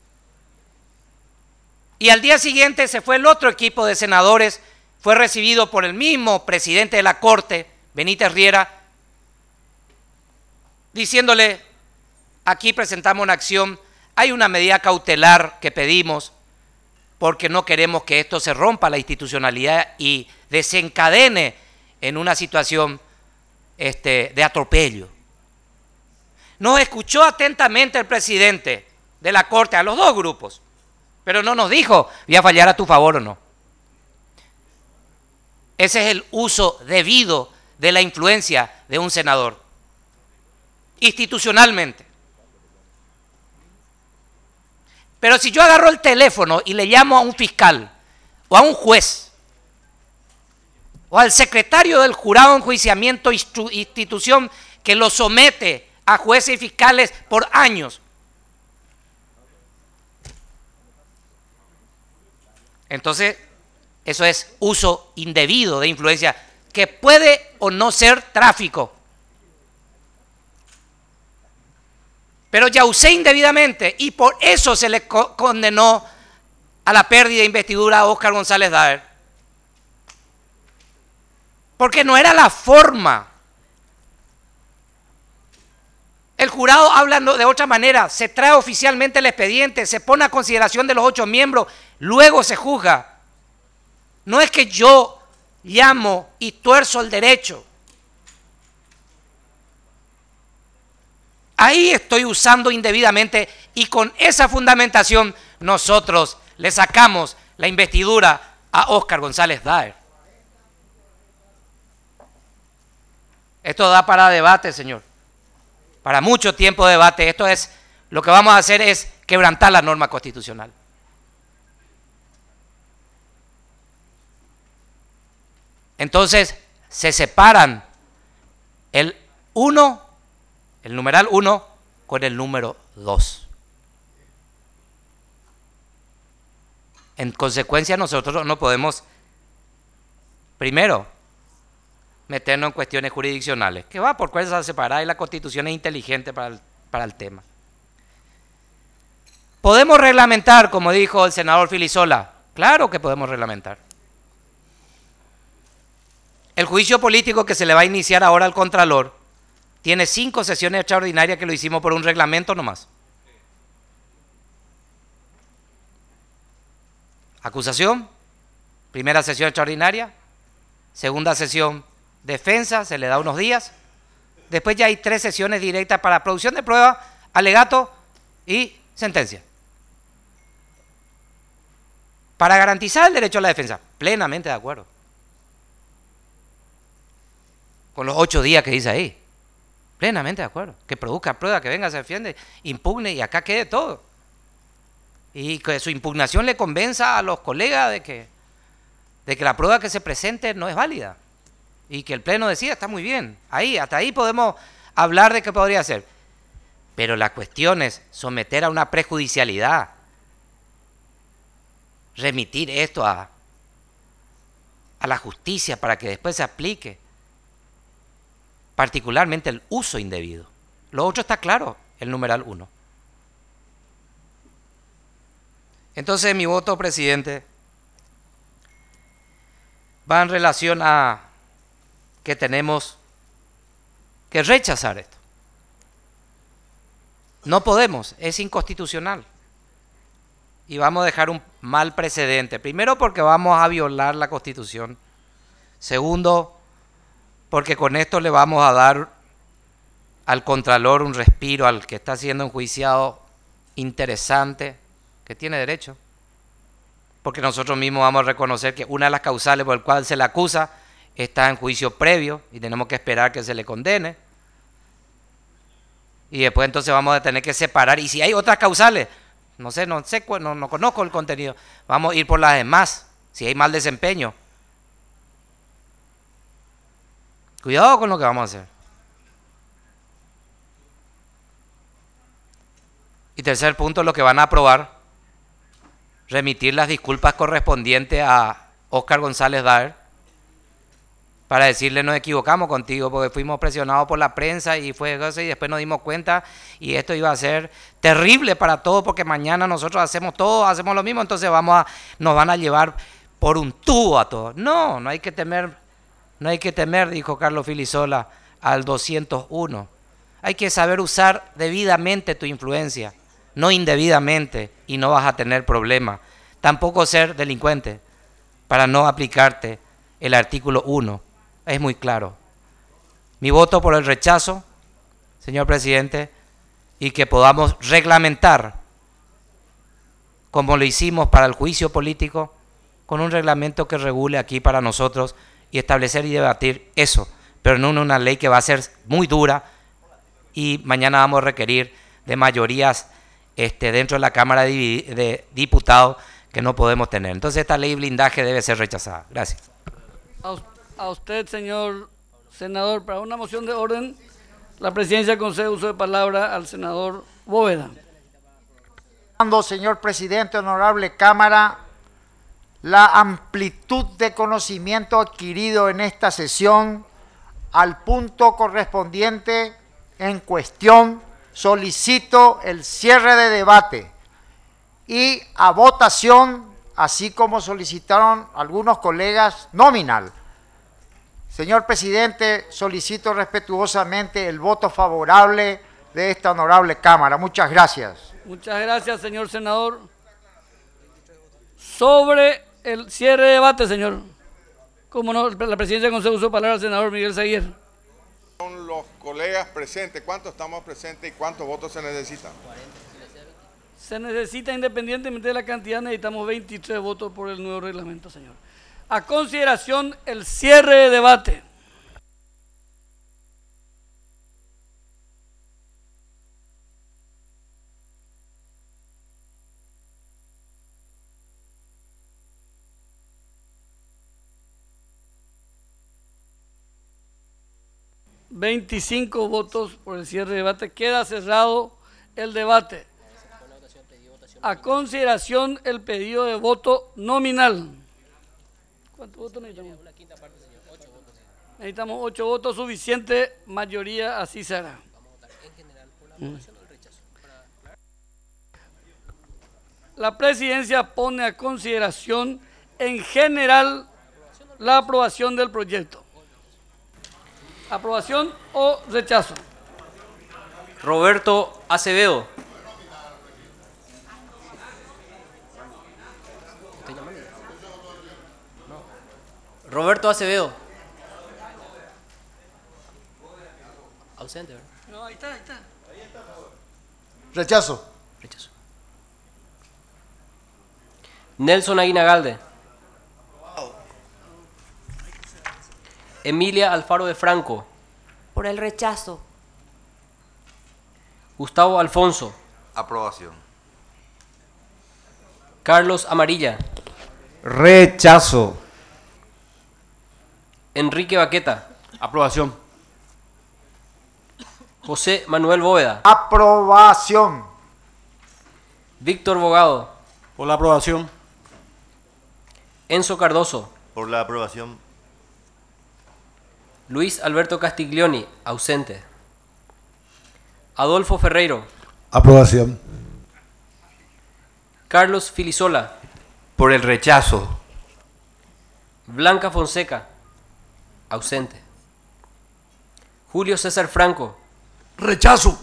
Speaker 9: y al día siguiente se fue el otro equipo de senadores, fue recibido por el mismo presidente de la Corte, Benítez Riera, diciéndole, aquí presentamos una acción, hay una medida cautelar que pedimos porque no queremos que esto se rompa la institucionalidad y desencadene en una situación este, de atropello. Nos escuchó atentamente el presidente de la Corte, a los dos grupos, pero no nos dijo, voy a fallar a tu favor o no. Ese es el uso debido de la influencia de un senador. institucionalmente. Pero si yo agarro el teléfono y le llamo a un fiscal o a un juez o al secretario del jurado de enjuiciamiento, institución que lo somete a jueces y fiscales por años, entonces eso es uso indebido de influencia, que puede o no ser tráfico. Pero ya usé indebidamente y por eso se le co- condenó a la pérdida de investidura a Óscar González Daer. Porque no era la forma. El jurado habla de otra manera, se trae oficialmente el expediente, se pone a consideración de los ocho miembros, luego se juzga. No es que yo llamo y tuerzo el derecho. Ahí estoy usando indebidamente y con esa fundamentación nosotros le sacamos la investidura a Óscar González Daer. Esto da para debate, señor. Para mucho tiempo de debate. Esto es, lo que vamos a hacer es quebrantar la norma constitucional. Entonces, se separan el uno, el numeral uno, con el número dos. En consecuencia, nosotros no podemos, primero, meternos en cuestiones jurisdiccionales, que va por fuerza separada y la Constitución es inteligente para el, para el tema. ¿Podemos reglamentar, como dijo el senador Filisola? Claro que podemos reglamentar. El juicio político que se le va a iniciar ahora al Contralor tiene cinco sesiones extraordinarias que lo hicimos por un reglamento nomás. Acusación, primera sesión extraordinaria, segunda sesión defensa, se le da unos días, después ya hay tres sesiones directas para producción de prueba, alegato y sentencia. Para garantizar el derecho a la defensa, plenamente de acuerdo. Con los ocho días que dice ahí, plenamente de acuerdo. Que produzca prueba, que venga, se defiende, impugne y acá quede todo. Y que su impugnación le convenza a los colegas de que, de que la prueba que se presente no es válida. Y que el Pleno decida, está muy bien. Ahí, hasta ahí podemos hablar de qué podría ser. Pero la cuestión es someter a una prejudicialidad, remitir esto a, a la justicia para que después se aplique, particularmente el uso indebido. Lo otro está claro, el numeral uno. Entonces mi voto, presidente, va en relación a que tenemos que rechazar esto. No podemos, es inconstitucional. Y vamos a dejar un mal precedente. Primero, porque vamos a violar la Constitución. Segundo, porque con esto le vamos a dar al Contralor un respiro, al que está siendo enjuiciado, interesante, que tiene derecho. Porque nosotros mismos vamos a reconocer que una de las causales por las cuales se le acusa está en juicio previo y tenemos que esperar que se le condene. Y después entonces vamos a tener que separar. Y si hay otras causales, no sé, no sé, no, no conozco el contenido, vamos a ir por las demás, si hay mal desempeño. Cuidado con lo que vamos a hacer. Y tercer punto, lo que van a aprobar, remitir las disculpas correspondientes a Óscar González Daer, para decirle nos equivocamos contigo porque fuimos presionados por la prensa y fue eso, y después nos dimos cuenta y esto iba a ser terrible para todos porque mañana nosotros hacemos todo, hacemos lo mismo, entonces vamos a, nos van a llevar por un tubo a todos. No, no hay que temer, no hay que temer, dijo Carlos Filisola, al doscientos uno. Hay que saber usar debidamente tu influencia, no indebidamente, y no vas a tener problema. Tampoco ser delincuente para no aplicarte el artículo uno. Es muy claro. Mi voto por el rechazo, señor presidente, y que podamos reglamentar, como lo hicimos para el juicio político, con un reglamento que regule aquí para nosotros y establecer y debatir eso, pero no en una ley que va a ser muy dura y mañana vamos a requerir de mayorías este, dentro de la Cámara de, de Diputados que no podemos tener. Entonces esta ley de blindaje debe ser rechazada. Gracias.
Speaker 2: A, a usted, señor senador, para una moción de orden, la presidencia concede uso de palabra al senador Bóveda.
Speaker 10: Señor presidente, honorable Cámara, la amplitud de conocimiento adquirido en esta sesión al punto correspondiente en cuestión, solicito el cierre de debate y a votación, así como solicitaron algunos colegas, nominal. Señor presidente, solicito respetuosamente el voto favorable de esta honorable Cámara. Muchas gracias.
Speaker 2: Muchas gracias, señor senador. Sobre el cierre de debate, señor. Como no, la presidencia concede uso de palabra al senador Miguel Zaguer.
Speaker 4: Son los colegas presentes. ¿Cuántos estamos presentes y cuántos votos se necesitan?
Speaker 2: Se necesita, independientemente de la cantidad, necesitamos veintitrés votos por el nuevo reglamento, señor. A consideración, el cierre de debate. veinticinco votos por el cierre de debate. Queda cerrado el debate. A consideración el pedido de voto nominal. ¿Cuántos votos necesitamos? Necesitamos ocho votos, suficiente mayoría, así será. La presidencia pone a consideración en general la aprobación del proyecto. ¿Aprobación o rechazo?
Speaker 1: Roberto Acevedo. Roberto Acevedo. Ausente, ¿verdad?
Speaker 2: No, ahí está, ahí está.
Speaker 10: Rechazo.
Speaker 1: Rechazo. Nelson Aguinagalde. Emilia Alfaro de Franco.
Speaker 11: Por el rechazo.
Speaker 1: Gustavo Alfonso.
Speaker 3: Aprobación.
Speaker 1: Carlos Amarilla.
Speaker 12: Rechazo.
Speaker 1: Enrique Baqueta.
Speaker 12: Aprobación.
Speaker 1: José Manuel Bóveda.
Speaker 10: Aprobación.
Speaker 1: Víctor Bogado.
Speaker 12: Por la aprobación.
Speaker 1: Enzo Cardoso.
Speaker 13: Por la aprobación.
Speaker 1: Luis Alberto Castiglioni, ausente. Adolfo Ferreiro.
Speaker 13: Aprobación.
Speaker 1: Carlos Filisola.
Speaker 8: Por el rechazo.
Speaker 1: Blanca Fonseca, ausente. Julio César Franco.
Speaker 12: Rechazo.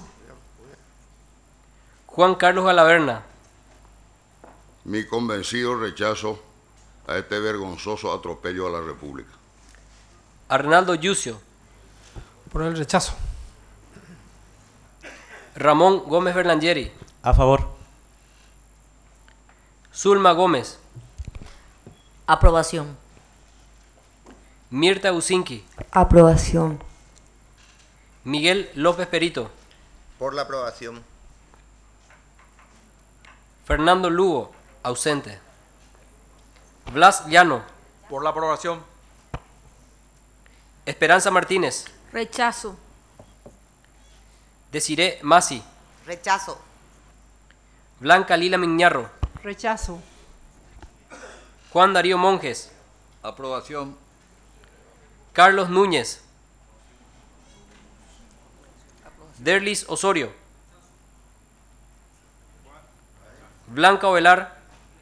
Speaker 1: Juan Carlos Galaverna.
Speaker 14: Mi convencido rechazo a este vergonzoso atropello a la República.
Speaker 1: Arnaldo Yucio.
Speaker 6: Por el rechazo.
Speaker 1: Ramón Gómez Berlangieri.
Speaker 12: A favor.
Speaker 1: Zulma Gómez.
Speaker 11: Aprobación.
Speaker 1: Mirta Usinki.
Speaker 11: Aprobación.
Speaker 1: Miguel López Perito.
Speaker 13: Por la aprobación.
Speaker 1: Fernando Lugo, ausente. Blas Llano.
Speaker 12: Por la aprobación.
Speaker 1: Esperanza Martínez.
Speaker 11: Rechazo.
Speaker 1: Desiré Masi.
Speaker 7: Rechazo.
Speaker 1: Blanca Lila Miñarro.
Speaker 11: Rechazo.
Speaker 1: Juan Darío Monjes.
Speaker 3: Aprobación.
Speaker 1: Carlos Núñez. Derlis Osorio. Blanca Ovelar.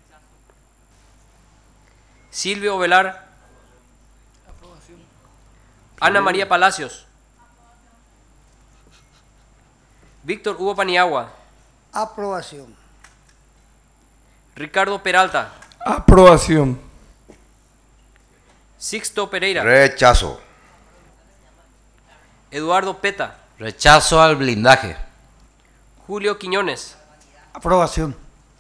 Speaker 1: Silvio Ovelar. Ana María Palacios. Víctor Hugo Paniagua.
Speaker 10: Aprobación.
Speaker 1: Ricardo Peralta.
Speaker 12: Aprobación.
Speaker 1: Sixto Pereira.
Speaker 14: Rechazo.
Speaker 1: Eduardo Peta.
Speaker 8: Rechazo al blindaje.
Speaker 1: Julio Quiñones.
Speaker 10: Aprobación.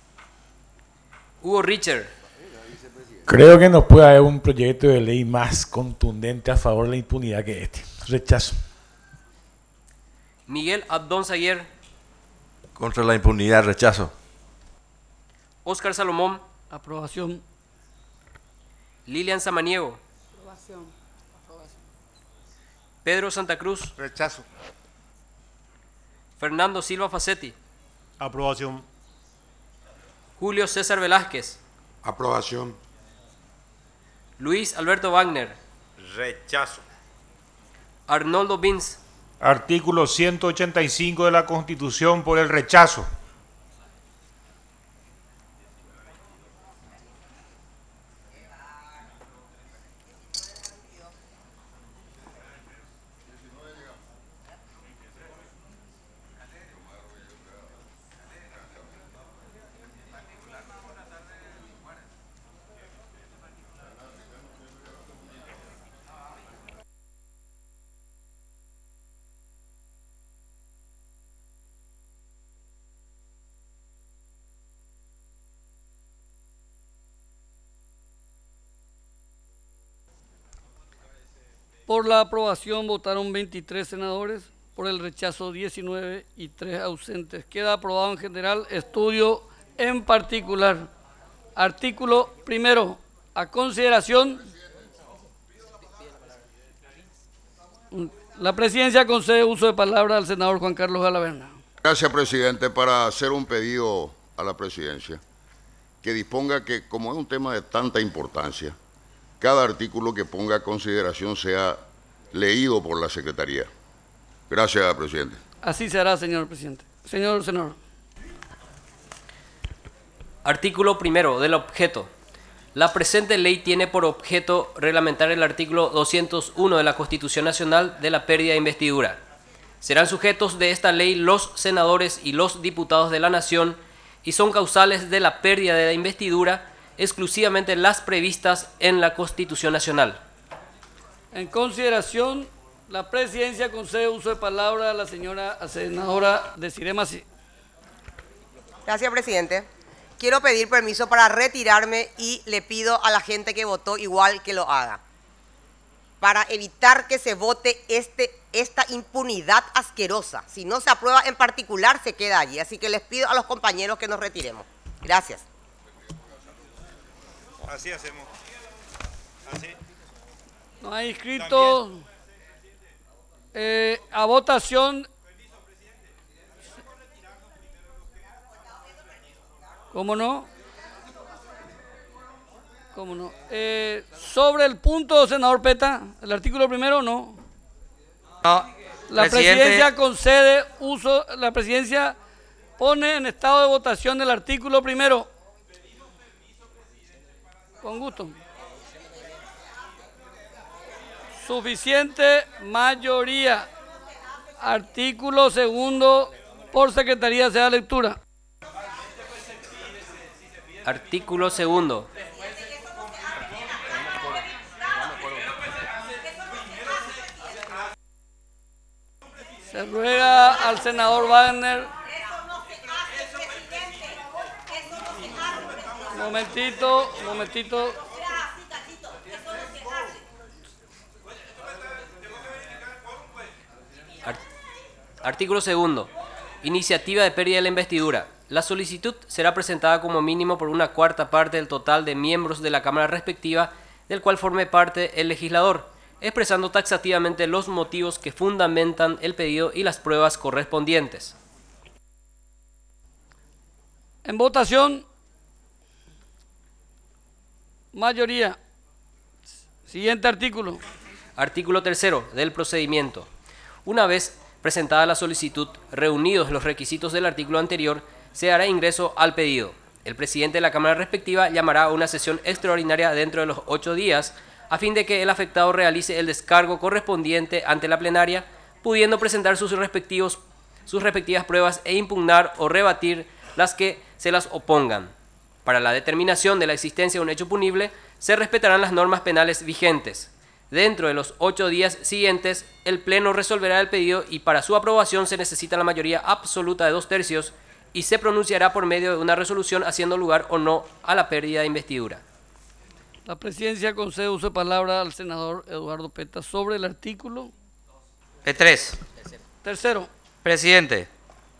Speaker 1: Hugo Richard.
Speaker 12: Creo que no puede haber un proyecto de ley más contundente a favor de la impunidad que este. Rechazo.
Speaker 1: Miguel Abdón Sayer,
Speaker 13: Contra la impunidad, rechazo.
Speaker 1: Óscar Salomón,
Speaker 2: Aprobación.
Speaker 1: Lilian Samaniego,
Speaker 11: Aprobación.
Speaker 1: Pedro Santa Cruz,
Speaker 13: Rechazo.
Speaker 1: Fernando Silva Facetti,
Speaker 5: Aprobación.
Speaker 1: Julio César Velázquez,
Speaker 13: Aprobación.
Speaker 1: Luis Alberto Wagner,
Speaker 13: Rechazo.
Speaker 1: Arnoldo Vins,
Speaker 12: Artículo ciento ochenta y cinco de la Constitución por el rechazo.
Speaker 2: Por la aprobación votaron veintitrés senadores, por el rechazo diecinueve y tres ausentes. Queda aprobado en general, estudio en particular. Artículo primero, a consideración. La presidencia concede uso de palabra al senador Juan Carlos Galaverna.
Speaker 14: Gracias, presidente, para hacer un pedido a la presidencia que disponga que, como es un tema de tanta importancia, cada artículo que ponga a consideración sea leído por la Secretaría. Gracias, presidente.
Speaker 2: Así se hará, señor presidente. Señor senador.
Speaker 1: Artículo primero del objeto. La presente ley tiene por objeto reglamentar el artículo doscientos uno de la Constitución Nacional de la pérdida de investidura. Serán sujetos de esta ley los senadores y los diputados de la Nación y son causales de la pérdida de la investidura exclusivamente las previstas en la Constitución Nacional.
Speaker 2: En consideración, la presidencia concede uso de palabra a la señora senadora Desiree Mací.
Speaker 7: Gracias, presidente. Quiero pedir permiso para retirarme y le pido a la gente que votó igual que lo haga. Para evitar que se vote este, esta impunidad asquerosa. Si no se aprueba en particular, se queda allí. Así que les pido a los compañeros que nos retiremos. Gracias.
Speaker 13: Así hacemos. Así.
Speaker 2: No hay inscritos. Eh, a votación. ¿Cómo no? ¿Cómo no? Eh, sobre el punto, senador Peta, el artículo primero, no.
Speaker 9: No,
Speaker 2: la
Speaker 9: presidente.
Speaker 2: presidencia concede uso, la presidencia pone en estado de votación el artículo primero. Con gusto. Suficiente mayoría. Artículo segundo, por secretaría se da lectura.
Speaker 1: Artículo segundo.
Speaker 2: Se ruega al senador Wagner. Un momentito, un momentito.
Speaker 1: Artículo segundo. Iniciativa de pérdida de la investidura. La solicitud será presentada como mínimo por una cuarta parte del total de miembros de la Cámara respectiva, del cual forme parte el legislador, expresando taxativamente los motivos que fundamentan el pedido y las pruebas correspondientes.
Speaker 2: En votación, mayoría. Siguiente artículo.
Speaker 1: Artículo tercero del procedimiento. Una vez presentada la solicitud, reunidos los requisitos del artículo anterior, se hará ingreso al pedido. El presidente de la Cámara respectiva llamará a una sesión extraordinaria dentro de los ocho días a fin de que el afectado realice el descargo correspondiente ante la plenaria, pudiendo presentar sus, respectivos, sus respectivas pruebas e impugnar o rebatir las que se las opongan. Para la determinación de la existencia de un hecho punible, se respetarán las normas penales vigentes. Dentro de los ocho días siguientes, el Pleno resolverá el pedido y para su aprobación se necesita la mayoría absoluta de dos tercios y se pronunciará por medio de una resolución haciendo lugar o no a la pérdida de investidura.
Speaker 2: La presidencia concede uso de palabra al senador Eduardo Peta sobre el artículo
Speaker 9: P tres.
Speaker 2: tercero.
Speaker 9: Presidente,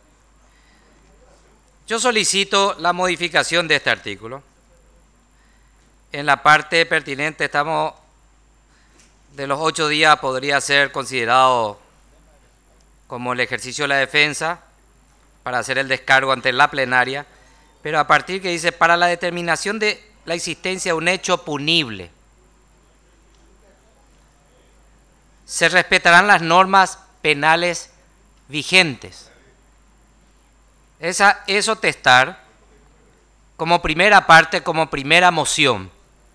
Speaker 9: yo solicito la modificación de este artículo. En la parte pertinente estamos, de los ocho días podría ser considerado como el ejercicio de la defensa para hacer el descargo ante la plenaria, pero a partir que dice para la determinación de la existencia de un hecho punible, se respetarán las normas penales vigentes. Esa, eso testar como primera parte, como primera moción.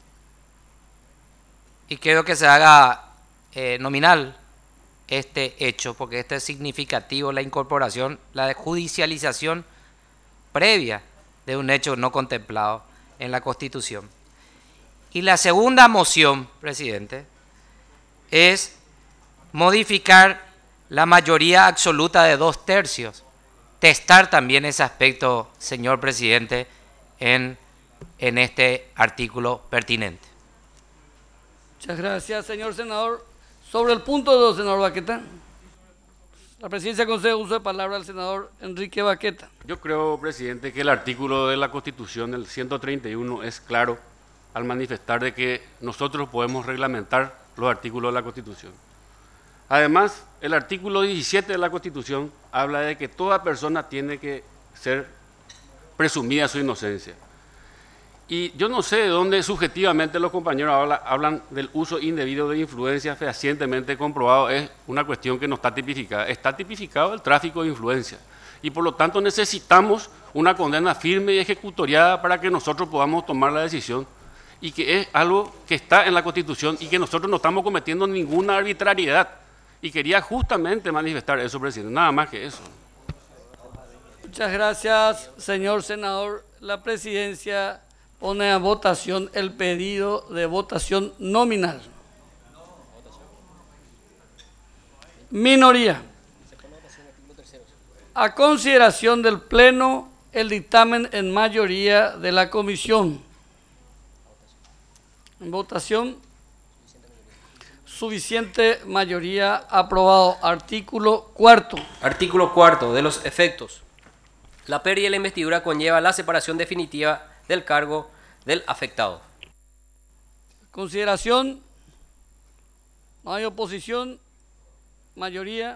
Speaker 9: Y quiero que se haga eh, nominal este hecho, porque este es significativo, la incorporación, la judicialización previa de un hecho no contemplado en la Constitución. Y la segunda moción, presidente, es modificar la mayoría absoluta de dos tercios. Testar también ese aspecto, señor presidente, en, en este artículo pertinente.
Speaker 2: Muchas gracias, señor senador. Sobre el punto dos, senador Baqueta. La presidencia concede uso de palabra al senador Enrique Baqueta.
Speaker 15: Yo creo, presidente, que el artículo de la Constitución, el ciento treinta y uno, es claro al manifestar de que nosotros podemos reglamentar los artículos de la Constitución. Además, el artículo diecisiete de la Constitución habla de que toda persona tiene que ser presumida su inocencia. Y yo no sé de dónde subjetivamente los compañeros habla, hablan del uso indebido de influencia fehacientemente comprobado. Es una cuestión que no está tipificada. Está tipificado el tráfico de influencia. Y por lo tanto necesitamos una condena firme y ejecutoriada para que nosotros podamos tomar la decisión. Y que es algo que está en la Constitución y que nosotros no estamos cometiendo ninguna arbitrariedad. Y quería justamente manifestar eso, presidente. Nada más que eso.
Speaker 2: Muchas gracias, señor senador. La presidencia pone a votación el pedido de votación nominal. Minoría. A consideración del Pleno, el dictamen en mayoría de la comisión. En votación, suficiente mayoría, aprobado. Artículo cuarto.
Speaker 1: Artículo cuarto, de los efectos. La pérdida de la investidura conlleva la separación definitiva del cargo del afectado.
Speaker 2: Consideración. No hay oposición. Mayoría.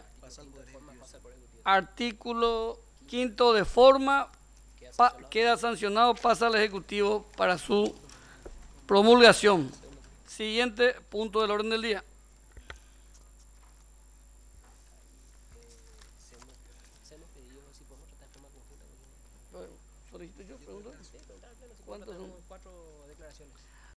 Speaker 2: Artículo quinto de forma. Pa, queda sancionado, pasa al Ejecutivo para su promulgación. Siguiente punto del orden del día.